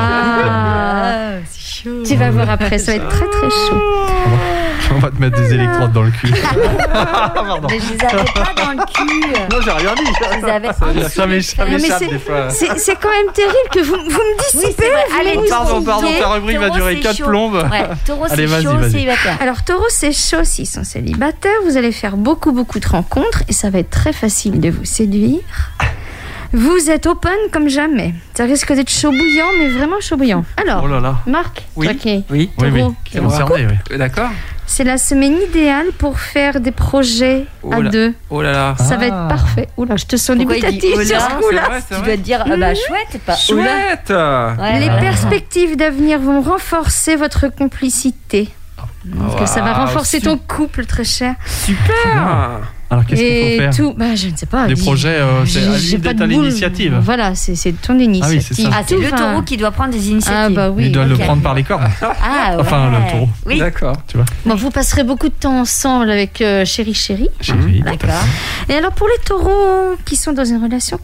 C'est chaud. Tu vas voir après, ça va être très très chaud. On va te mettre des électrodes dans le cul. Pardon. Mais je les avais pas dans le cul. Non, j'ai rien dit. Je les avais ça m'échappe des fois. C'est quand même terrible que vous me dissipez. Allez, pardon, ta rubrique va durer 4 plombes. Ouais, taureau, c'est chaud, célibataire. Alors, taureau, c'est chaud s'ils sont célibataires. Vous allez faire beaucoup de rencontres et ça va être très facile de vous séduire. Vous êtes open comme jamais. Ça risque d'être chaud bouillant, mais vraiment chaud bouillant. Alors, Marc, oui. taureau, c'est concerné, oui. D'accord. c'est la semaine idéale pour faire des projets à deux. Oh là là. Ça va être parfait. Oula, je te sens dubitatif sur ce coup-là. Tu dois te dire, chouette, pas chouette. Les perspectives d'avenir vont renforcer votre complicité. Donc ça va renforcer ton couple, très cher. Super. Alors qu'est-ce qu'il faut faire? Je ne sais pas. Des projets, c'est à l'initiative. Voilà, c'est ton initiative. C'est le taureau qui doit prendre des initiatives. Ah bah oui. Il doit le prendre par les cornes. Enfin, le taureau. Oui. D'accord. Tu vois. Bon, vous passerez beaucoup de temps ensemble avec Chéri. Chéri. D'accord. Et alors pour les taureaux qui sont dans une relation compliquée,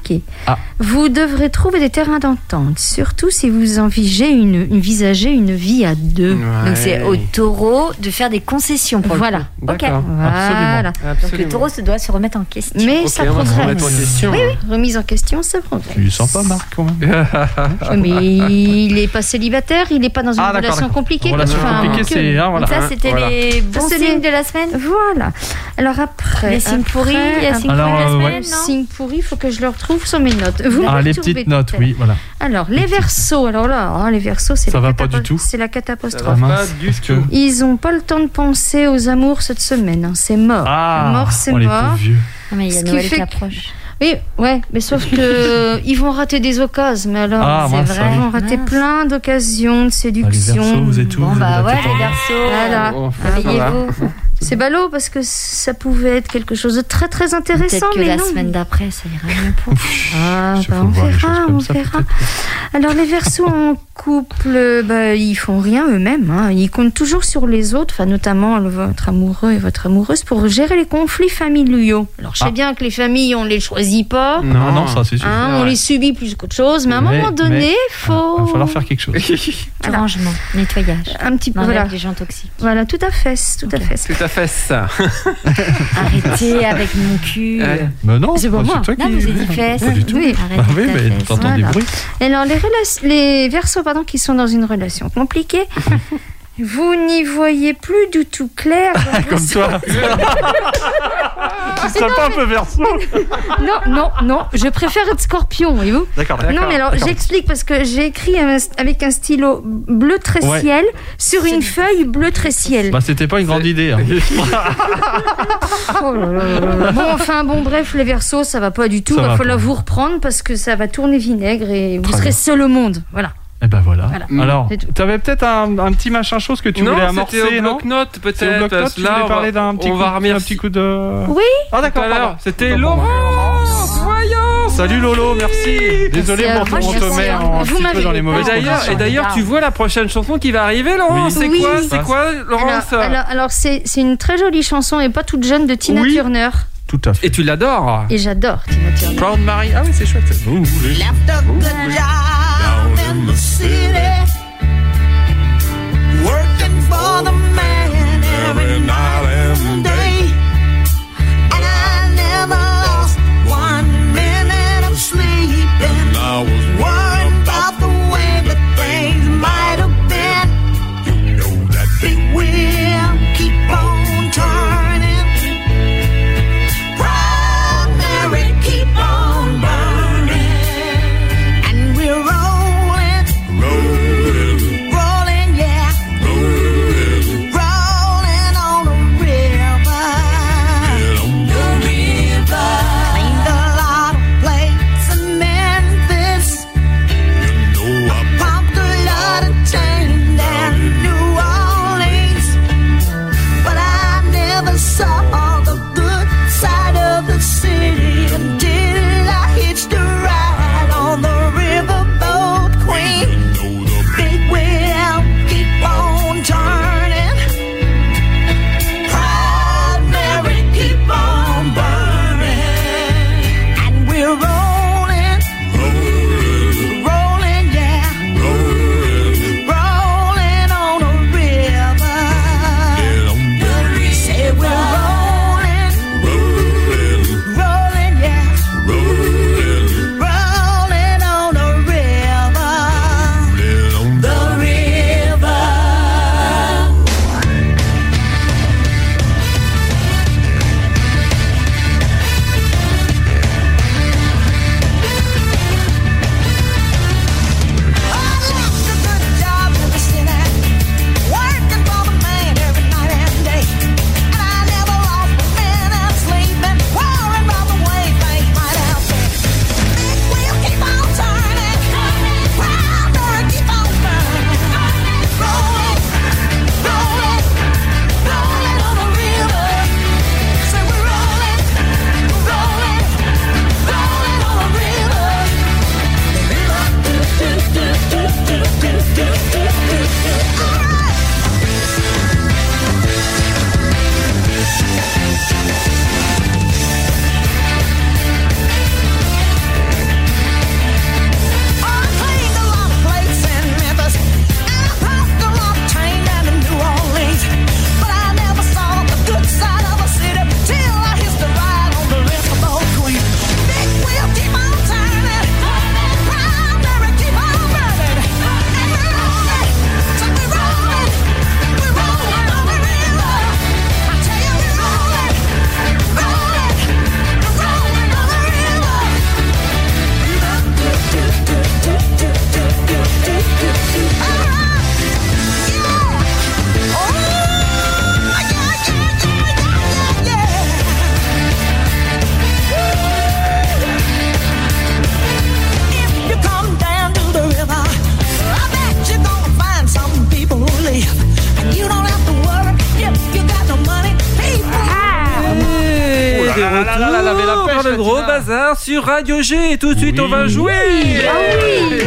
compliqué. Vous devrez trouver des terrains d'entente, surtout si vous envisagez une vie à deux. Donc c'est au taureau de faire des concessions pour Voilà. le coup. Ok. Voilà. Donc le taureau se doit se remettre en question. Mais ça progresse. Oui, remise en question, ça progresse. Tu le sens pas, Marc, quand même. Mais il n'est pas célibataire, il n'est pas dans une relation compliquée. Relation compliquée, c'est... Donc ça, c'était les bons signes de la semaine. Voilà. Alors après... Les signes pourris, il y a signes pourris de la semaine, non? Signes pourris, il faut que je le retrouve sur mes notes. Vous les petites notes, oui, voilà. Alors, les Verseaux. Alors là, les Verseaux, c'est ça va pas du tout. C'est la catastrophe. Pas du tout. Ils n'ont pas le temps de penser aux amours cette semaine. Hein. C'est mort. Mort, c'est mort. Les pauvres vieux. Mais il y a Noël qui approche. Oui, mais sauf que ils vont rater des occasions. Mais alors, c'est vrai, ils vont rater plein d'occasions de séduction. Les Verseaux, vous êtes tous. Bon, les Verseaux. Voilà. Réveillez-vous. C'est ballot parce que ça pouvait être quelque chose de très très intéressant. Peut-être que la semaine d'après, ça ira mieux pour on verra. Alors les Verseaux en couple, ils font rien eux-mêmes. Hein. Ils comptent toujours sur les autres, notamment votre amoureux et votre amoureuse, pour gérer les conflits familiaux. Alors je sais bien que les familles, on les choisit pas. Non, ça c'est sûr. On les subit plus qu'autre chose, mais à un moment donné, il va falloir faire quelque chose. Rangement, nettoyage. Un petit peu, voilà. Les gens toxiques. Voilà, tout à fait. Fait ça. Arrêtez avec mon cul. Mais non, c'est pas moi. toi qui... Non, vous avez dit fesses. Pas du tout. Oui, mais t'entends des bruits. Alors les Verseaux, qui sont dans une relation compliquée, vous n'y voyez plus du tout clair. Comme toi. Tu serais pas un peu Verseau? Non, je préfère être Scorpion, voyez-vous. D'accord. Non, mais alors j'explique parce que j'ai écrit avec un stylo bleu très ciel sur une feuille bleu très ciel. C'était pas une grande idée. Hein. Oh là là. Bref, les Verseaux, ça va pas du tout. Il va falloir vous reprendre parce que ça va tourner vinaigre et vous serez seul au monde. Voilà. Et ben voilà. Alors, tu avais peut-être un petit machin chose que tu voulais amorcer, c'était au bloc-notes peut-être. Là, parler d'un petit coup de... Oui. Ah d'accord. C'était Laurence. Voyons. Salut Lolo, merci. Désolé pour ton sommet un petit peu dans les mauvaises conditions. Et d'ailleurs, tu vois la prochaine chanson qui va arriver, Laurence. C'est quoi, Laurence? Alors c'est une très jolie chanson et pas toute jeune de Tina Turner. Tout à fait. Et tu l'adores. Et j'adore Tina Turner. Proud Mary. Ah oui, c'est chouette. In the city, working for the man every night and day, and I never lost 1 minute of sleep, and I was worried about the way that things might have been. You know that big wheel keep on turning, Proud Mary keep on burning, and we're rolling, yeah, rolling Gros Bazar sur Radio G. Et tout de suite, on va jouer. Ah oui.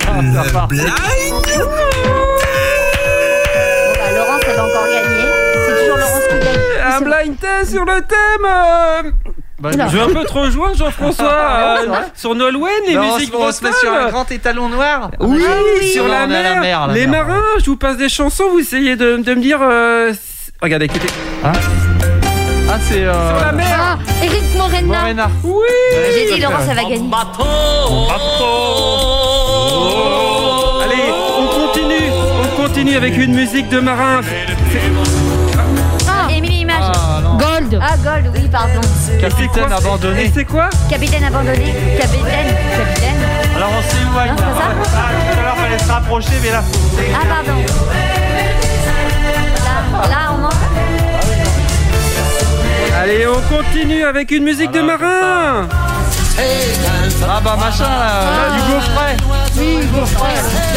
Laurence, elle va encore gagner. C'est toujours Laurence qui gagne. Un blind test sur le thème. Je vais un peu te rejoindre, Jean-François, sur Nolwenn, les musiques on se met sur un grand étalon noir. Oui, sur la mer. Les marins, je vous passe des chansons, vous essayez de me dire... Regardez, écoutez. Ah, c'est... Sur la mer. Ah, Eric Morena. Oui. J'ai dit, Laurence, elle va gagner. Allez, on continue avec une musique de marin. Émilie Image. Gold. Ah, Gold, oui, pardon. Capitaine abandonné. Et c'est quoi? Capitaine abandonné. Capitaine. Alors on s'éloigne. Non, c'est ça. Tout à l'heure, fallait se rapprocher, mais là... Ah, pardon. Là, on monte. Allez, on continue avec une musique de marin. Ah bah machin là, du gaufret. Oui, gaufret.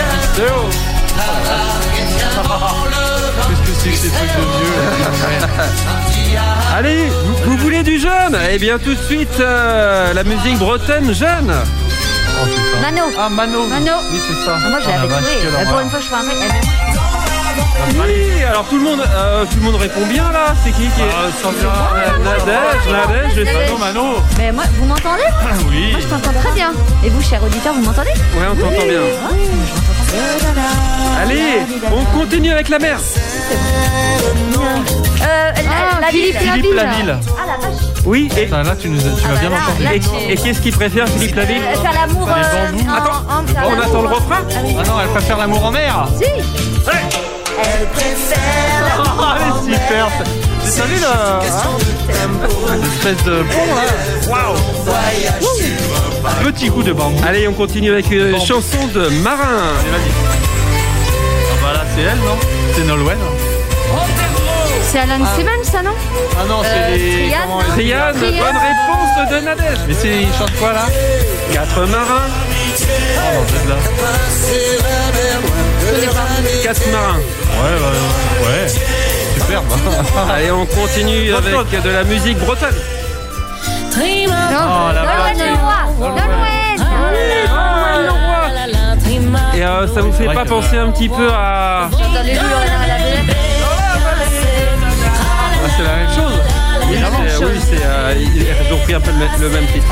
Qu'est-ce que c'est que ces trucs de vieux? Allez, vous voulez du jeune? Eh bien tout de suite, la musique bretonne jeune. Mano. Ah Mano. Oui c'est ça. Moi je l'avais trouvé. Pour une fois je fais un truc. Oui, alors tout le monde répond bien là. C'est qui est Nadège, je sais. Mano. Mais moi, vous m'entendez? Oui. Moi je t'entends très bien. Et vous, cher auditeur, vous m'entendez? Ouais, on t'entend bien. Allez, on continue avec la mer. Philippe Laville. Ah la vache. Oui, et là tu m'as bien entendu. Et qu'est-ce qu'il préfère, Philippe Laville? Faire l'amour. Attends, on attend le refrain. Ah non, elle préfère l'amour en mer. Si. Elle préfère. Oh, elle est super. T'as vu l'espèce de pont là? Waouh. Petit coup de bambou. Allez, on continue avec une chanson de marin. Allez, vas-y. Ah bah là c'est elle, non? C'est Nolwenn. C'est Alan Seaman, ça, non? Ah non, c'est les... Triane, bonne réponse de Nadège. Mais il chante quoi là? 4 marins. Oh non, c'est là. 4 marins. Ouais. Superbe. Allez, on continue avec de la musique bretonne. Oh la vache. Et ça vous fait pas penser un petit peu à... C'est la même chose. Oui, ils ont pris un peu le même titre.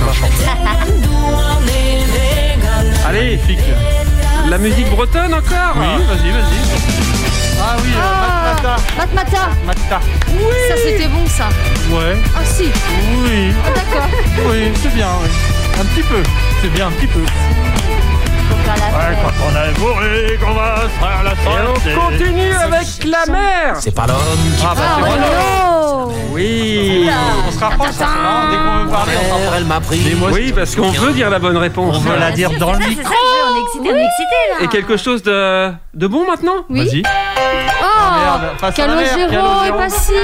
Allez, la musique bretonne encore. Oui, vas-y. Ah oui, Matmata. Oui. Ça c'était bon ça. Ouais. Ah si. Oui. Ah, d'accord. Oui, c'est bien. Oui. Un petit peu. C'est bien un petit peu. Ouais, quand on a bourré, qu'on va se faire la santé. Et on continue avec la mer. C'est pas l'homme qui Ah bah c'est vrai. Oui. On se rapproche, ça, dès qu'on veut parler, elle m'a pris. Oui, parce qu'on veut dire la bonne réponse. On veut la dire dans le micro. C'est ça, on est excité là. Et quelque chose de bon maintenant? Oui. Vas-y. Oh, Calogero est passé.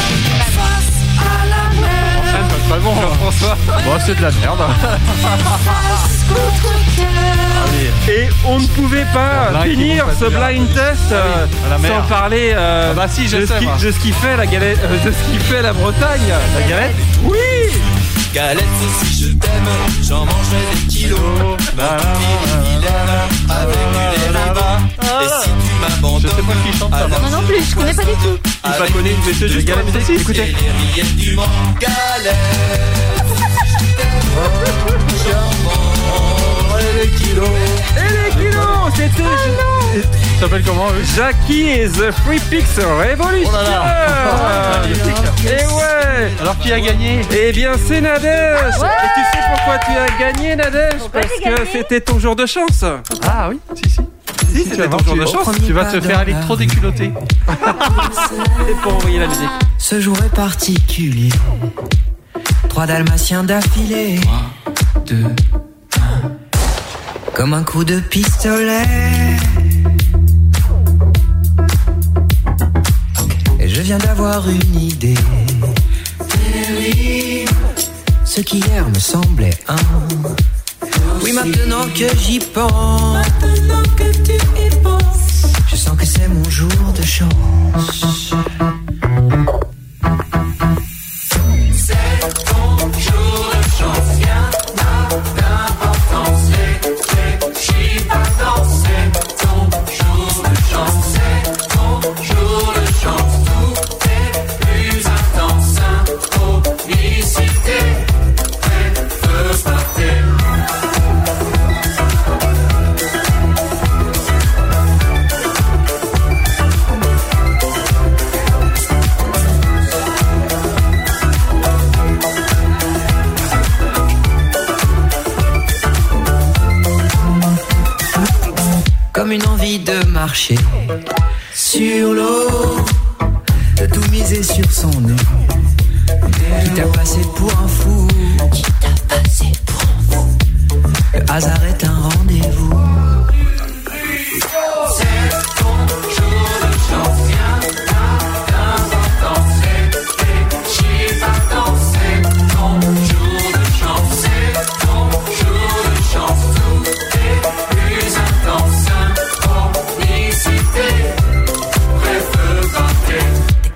C'est pas bon, François. Bon, c'est de la merde. Et on ne pouvait pas finir ce blind test sans parler bah si, de ce qui fait la galette, de ce qui fait la Bretagne. La galette? Oui. Galette, si je t'aime, j'en mangerai des kilos. Ma Vilaine avec du lait là-bas. Et si tu m'abandonnes, je sais pas qui chante ça. Moi non plus, je connais pas du tout. Tu n'as pas connu une petite de galette aussi? Écoutez. Les rillettes du Mans. Galette, si je t'aime, j'en mangerai des kilos. Et les kilos, c'était... Ça s'appelle comment eux? Jackie et The Free Pix Revolution. Oh là là. Et ouais. Alors qui a gagné? Eh bien c'est Nadège. Et tu sais pourquoi tu as gagné, Nadège? Parce que c'était ton jour de chance. Ah oui, si. Si, c'était ton jour de chance. Tu vas te faire électro-déculotté. C'est pour envoyer la musique. Ce jour est particulier. 3 dalmatiens d'affilée. 3, 2, 1. Comme un coup de pistolet. Et je viens d'avoir une idée. Ce qui hier me semblait un. Oui, maintenant que j'y pense. Je sens que c'est mon jour de chance. C'est ton jour de chance. marcher sur l'eau, de tout miser sur son nez. Qui t'a passé pour un fou? Qui t'a passé pour un fou? Le hasard est un rendez-vous. C'est ton jour de chance, viens d'importance. Réfléchis pas tant, c'est ton jour de chance. C'est ton jour de chance, tout est plus intense. Synchronicité, bref, parfait.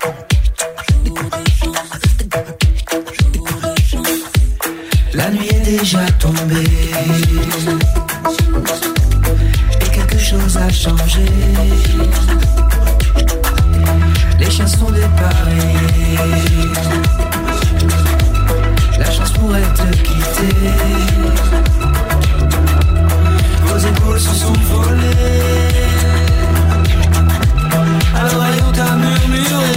La nuit est déjà tombée et quelque chose a changé. Les chiens sont déparés, la chance pourrait te quitter. Vos épaules se sont volées, à l'oreille on t'a murmuré.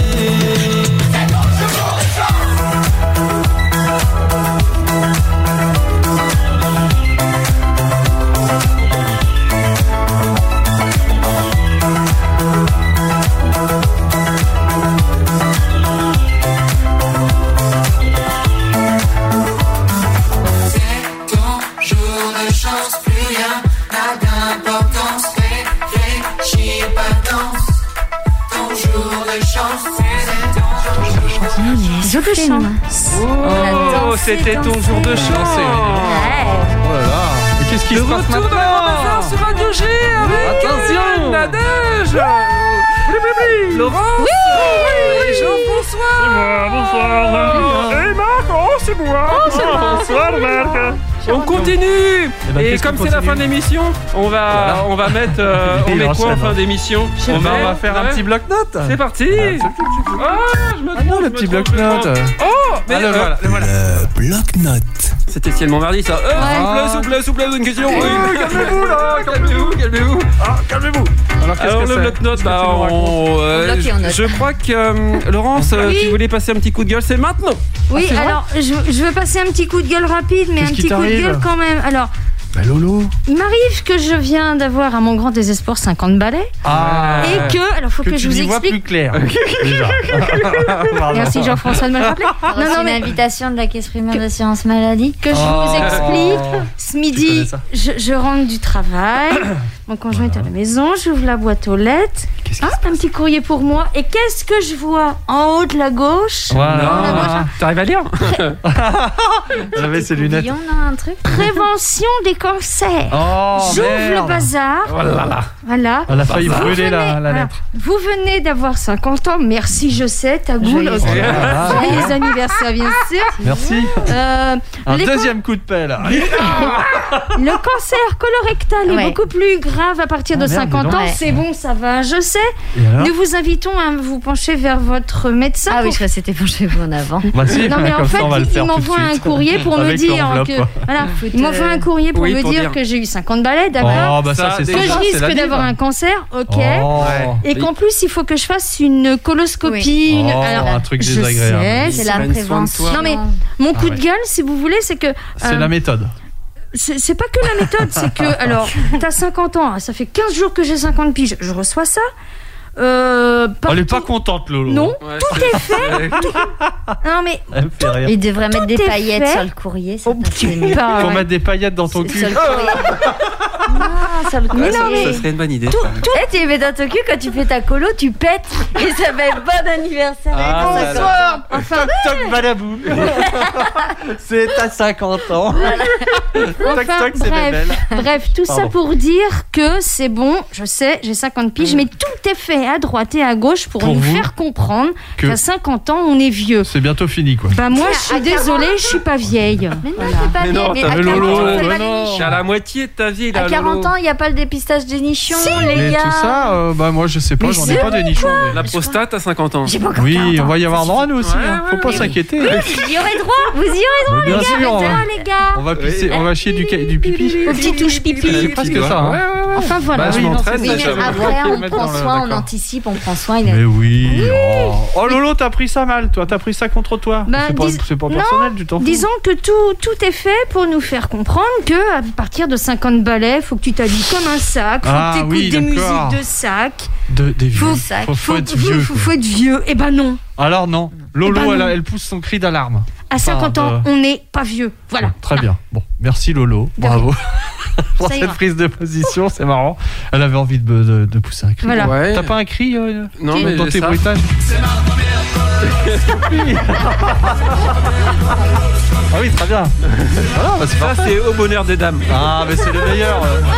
Jour de chance. Oh, c'était ton jour de chance. Oh là là. Et qu'est-ce qui se passe maintenant? Le retour de la bazar sur Radio G avec attention, Nadège, Laurence, et Jean, bonsoir. C'est moi, bonsoir. Et Marc, oh c'est moi. Bonsoir Marc. On continue. Et comme c'est la fin de l'émission, on va mettre on met quoi en fin d'émission? On va faire un petit bloc-notes. C'est parti. Le petit bloc-notes. Oh, mais voilà. Le bloc-notes. C'était tellement mardi ça. Souple, une question. Calmez-vous là, calmez-vous. Ah, calmez-vous. Alors le bloc-notes, je crois que Laurence, tu voulais passer un petit coup de gueule, c'est maintenant. Oui, alors je veux passer un petit coup de gueule rapide, mais un petit coup de gueule quand même. Alors, Lolo, il m'arrive que je viens d'avoir à mon grand désespoir 50 balais. Et que, alors faut que je vous explique. Vois plus clair. Déjà. Merci Jean-François de me rappeler. Non, mais invitation de la caisse primaire d'assurance maladie. Que je vous explique. Ce midi, je rentre du travail. Mon conjoint est à la maison. J'ouvre la boîte aux lettres. Un petit courrier pour moi. Et qu'est-ce que je vois en haut de la gauche? T'arrives à lire? J'avais ses lunettes. Un truc. Prévention des cancers. J'ouvre le bazar. Voilà. Elle a failli brûler la lettre. Vous venez d'avoir 50 ans. Merci, je sais. Ta goule. Joyeux anniversaire, bien sûr. Merci. Un deuxième coup de pelle. Le cancer colorectal est beaucoup plus grave à partir de 50 ans. C'est bon, ça va, je sais. Nous vous invitons à vous pencher vers votre médecin. Ah oui, je crois que c'était penché en avant. Non, mais en fait, il m'envoie un courrier pour me dire que. Voilà, il m'envoie un courrier pour me dire que j'ai eu 50 balais, d'accord? Que je risque d'avoir un cancer, ok. Et qu'en plus, il faut que je fasse une coloscopie. Alors, un truc désagréable. C'est la prévention. Non, mais mon coup de gueule, si vous voulez, c'est que. C'est la méthode. C'est pas que la méthode, c'est que, alors, t'as 50 ans, ça fait 15 jours que j'ai 50 piges, je reçois ça. Elle est pas contente, Lolo. Non, tout est fait. Non, mais il devrait mettre des paillettes sur le courrier. Pour mettre des paillettes dans ton cul. Non, sur le courrier. Ça serait une bonne idée. Tu mets dans ton cul quand tu fais ta colo, tu pètes et ça va être bon anniversaire. Bonsoir. Enfin, toc badaboum. C'est à 50 ans. Toc toc, c'est belle. Bref, tout ça pour dire que c'est bon. Je sais, j'ai 50 piges, mais tout est fait à droite et à gauche pour nous faire comprendre qu'à 50 ans, on est vieux. C'est bientôt fini, quoi. Bah moi, je suis désolée, je suis pas vieille. Mais non, t'es pas vieille. Mais à 40 ans, t'es à la moitié de ta vie, là, à 40 ans, il n'y a pas le dépistage des nichons, les mais gars. tout ça, bah moi, je sais pas, j'en ai pas des nichons. La prostate à 50 ans. Oui, on va y avoir droit, nous aussi. Faut pas s'inquiéter. Oui, vous y aurez droit, Bien sûr, les gars. On va pisser, on va chier du pipi. Aux petites touches pipi. C'est presque ça. Hein. Enfin voilà. Je m'entraîne. Après, on prend soin, on anticipe, on prend soin. Mais oui. Oh Lolo, t'as pris ça mal, toi. T'as pris ça contre toi. C'est pas personnel, tu t'en fous. Disons que tout est fait pour nous faire comprendre que à partir de 50 balais, faut que tu t'habilles comme un sac, faut que t'écoutes des musiques de sac. Des vieux. Faut être vieux. Faut être vieux. Eh ben non. Alors non. Lolo, elle pousse son cri d'alarme. À 50 ans, on n'est pas vieux. Voilà. Bon, très bien. Bon, merci Lolo. Bravo. Pour cette prise de position, c'est marrant. Elle avait envie de pousser un cri. Voilà. Ouais. T'as pas un cri non, mais dans tes bruitages? C'est ma première fois. Ah oui, très bien. Voilà, bah c'est Ça, parfait. c'est Au bonheur des dames. Ah, mais c'est le meilleur.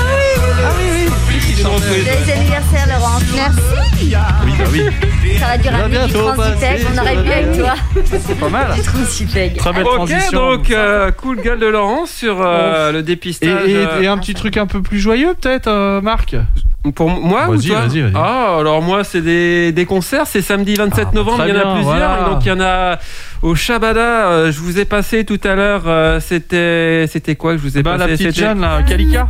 Joyeux anniversaire, Laurent. Merci. Oui, bah oui. Ça va durer un minute du Transipeg. On aurait pu avec toi. C'est pas mal. Du Transipeg. Très belle transition. Ok, donc cool gueule de Laurent sur le dépistage. Et un petit truc un peu plus joyeux, peut-être, Marc? Pour moi ou toi? Vas-y. Ah, alors moi, c'est des concerts. C'est samedi 27 novembre. Il y en a plusieurs. Voilà. Et donc, il y en a au Shabada. Je vous ai passé tout à l'heure. C'était quoi que je vous ai passé? La petite jeune, là, Kalika.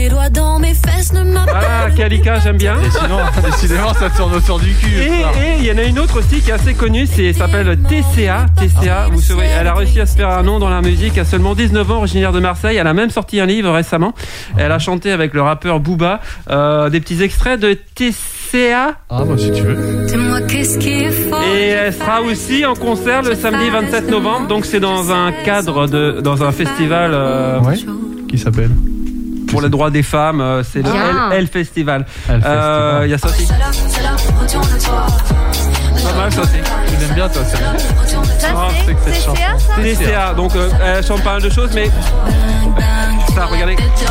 Ah, Kalika, j'aime bien. Et sinon, décidément, ça tourne autour du cul. Et il y en a une autre aussi qui est assez connue. S'appelle TCA. Vous savez, elle a réussi à se faire un nom dans la musique à seulement 19 ans, originaire de Marseille. Elle a même sorti un livre récemment. Elle a chanté avec le rappeur Booba des petits extraits de TCA. Ah, bah si tu veux. Et elle sera aussi en concert le samedi 27 novembre. Donc c'est dans un cadre dans un festival. Qui s'appelle pour les droits des femmes, c'est le Elle Festival. Il y a ça aussi. Pas mal ça aussi. Tu l'aimes bien toi ça. Ça c'est TCA. Donc elle chante pas mal de choses, mais ça, regardez.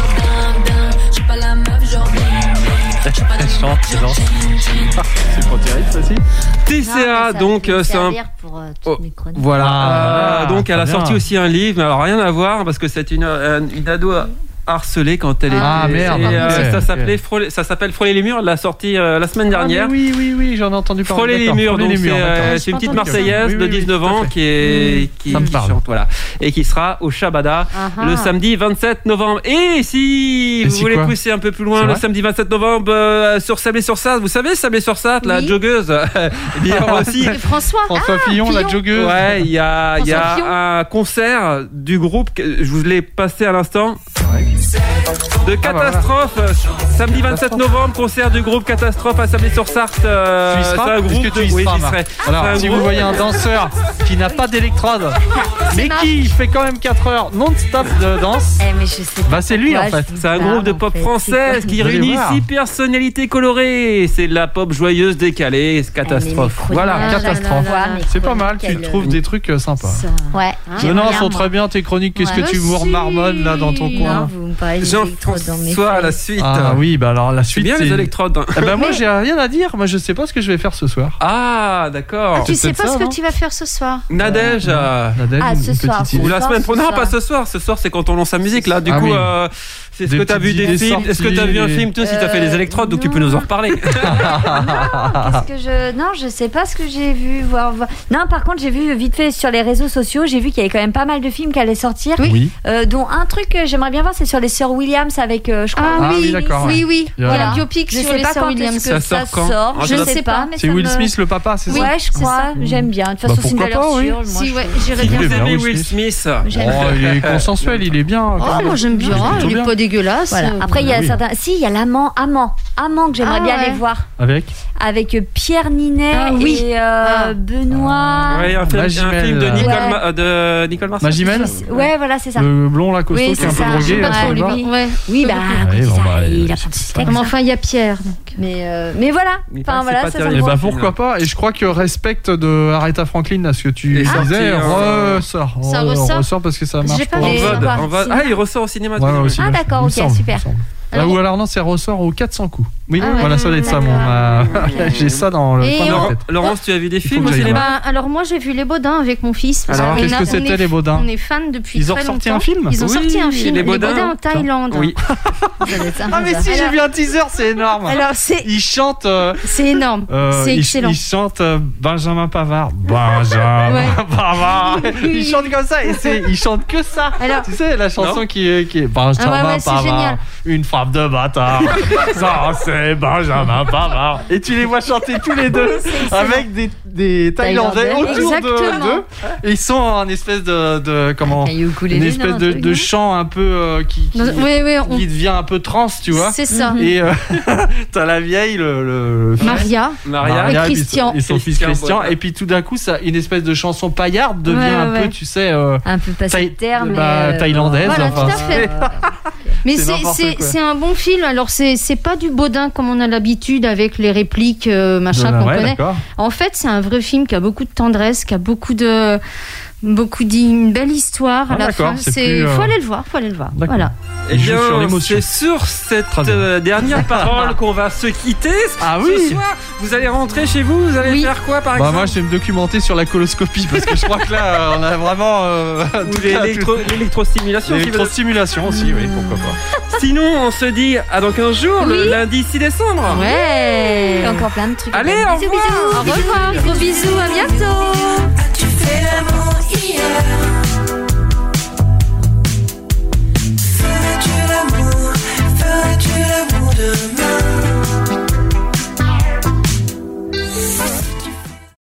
Elle chante, c'est genre. C'est pas terrible ça aussi. TCA, donc c'est un. Voilà. Donc elle a sorti aussi un livre, mais alors rien à voir parce que c'est une ado harcelée quand elle était. Ah merde. Et ça s'appelle Frôler les murs. Elle l'a sorti la semaine dernière. Oui, j'en ai entendu parler. Frôler les murs. Donc c'est une petite Marseillaise de 19 ans qui chante, voilà, et qui sera au Shabada le samedi 27 novembre. Et si vous voulez pousser un peu plus loin, le samedi 27 novembre sur Sablé-sur-Sarthe, vous savez Sablé-sur-Sarthe, la joggeuse. Il y aura aussi François Fillon, la joggeuse. Ouais, il y a un concert du groupe que je vous l'ai passé à l'instant. De Catastrophe, samedi 27 novembre, concert du groupe Catastrophe à Sablé-sur-Sarthe. Tu y seras? Est-ce que tu y seras, Marc? Alors, si vous voyez un danseur qui n'a pas d'électrode, mais qui fait quand même 4 heures non-stop de danse, mais je sais pas, c'est lui en fait. C'est un groupe de pop française qui réunit 6 personnalités colorées. C'est de la pop joyeuse décalée, Catastrophe. Voilà, Catastrophe. C'est pas mal, tu trouves des trucs sympas. Ouais. Non, sont très bien tes chroniques. Qu'est-ce que tu marmonnes là dans ton coin? Jean-François à la suite. Ah oui, bah alors la suite. C'est bien les électrodes. Moi j'ai rien à dire. Moi je sais pas ce que je vais faire ce soir. Ah d'accord. Tu sais pas ce que tu vas faire ce soir? Nadège. Ce soir. Ou la semaine prochaine. Non, pas ce soir. Ce soir c'est quand on lance la musique là. Du coup, c'est ce que t'as vu des films. Est-ce que t'as vu un film toi si t'as fait des électrodes, donc tu peux nous en reparler. Non, je sais pas ce que j'ai vu. Non, par contre j'ai vu vite fait sur les réseaux sociaux. J'ai vu qu'il y avait quand même pas mal de films qui allaient sortir. Oui. Dont un truc que j'aimerais bien voir, c'est sur les sœurs Williams avec je crois. Oui, d'accord. Oui. Il y a un biopic sur les sœurs Williams. Ça sort. Je ne sais pas. C'est Will Smith le papa, c'est ça? Ouais, je crois. J'aime bien. De toute façon, c'est une valeur sûre. Si, ouais, j'irais bien. Vous aimez Will Smith? Il est consensuel, il est bien. Moi j'aime bien. Il est pas dégueulasse. Après, il y a certains. Si, il y a l'amant que j'aimerais bien aller voir. Avec Pierre Ninet et Benoît. Ouais, un film de Nicole Marcel. Magimel. Ouais, voilà, c'est ça. Le blond, la costaud, qui est un peu drogué. Oui, il a mais enfin, il y a Pierre. Mais voilà. Enfin, voilà, ça et bah pourquoi pas. Et je crois que Respect de Aretha Franklin, là, ce que tu disais, ressort. Ça ressort parce que ça marche pas. Il ressort au cinéma. Ah d'accord, ok, super. Ou alors non, c'est ressort aux 400 coups. Oui, voilà, ça doit être ça. J'ai ça dans le coin de la tête. Laurence, tu as vu des films au cinéma? Alors moi j'ai vu Les Baudins avec mon fils. Alors qu'est-ce que c'était Les Baudins? On est fans depuis très longtemps. Ils ont sorti un film? Ils ont sorti un film. Les Baudins en Thaïlande. Oui. Ah mais si, j'ai vu un teaser, c'est énorme. Alors ils chantent. C'est énorme. C'est excellent. Ils chantent Benjamin Pavard. Pavard. Ils chantent comme ça et ils chantent que ça. Alors, tu sais la chanson qui est Benjamin Pavard. Une frappe de bâtard. Ça c'est Benjamin Pavard. Et tu les vois chanter tous les deux avec des Thaïlandais autour d'eux. Et ils sont en espèce de comment, une espèce de chant un peu qui devient un peu trans, tu vois. C'est ça. Et t'as la vieille, Maria et Christian. Et son fils Christian. Et puis tout d'un coup, ça, une espèce de chanson paillarde devient un peu, tu sais, un peu passé terme, thaïlandaise. Voilà, tout à fait. Mais c'est un bon film. Alors c'est pas du Baudin comme on a l'habitude avec les répliques machin qu'on connaît. D'accord. En fait, c'est un vrai film qui a beaucoup de tendresse, qui a une belle histoire à la fin. Faut aller le voir. Voilà. Et bien, c'est sur cette dernière parole qu'on va se quitter. Ah oui. Ce soir, vous allez rentrer chez vous. Vous allez faire quoi, par exemple? Moi, je vais me documenter sur la coloscopie parce que je crois que là, on a vraiment l'électrostimulation. L'électrostimulation aussi, oui, pourquoi pas. Sinon, on se dit à dans 15 jours, le lundi 6 décembre. Ouais. Et encore plein de trucs. Allez, au revoir. Au revoir. Gros bisous, à bientôt.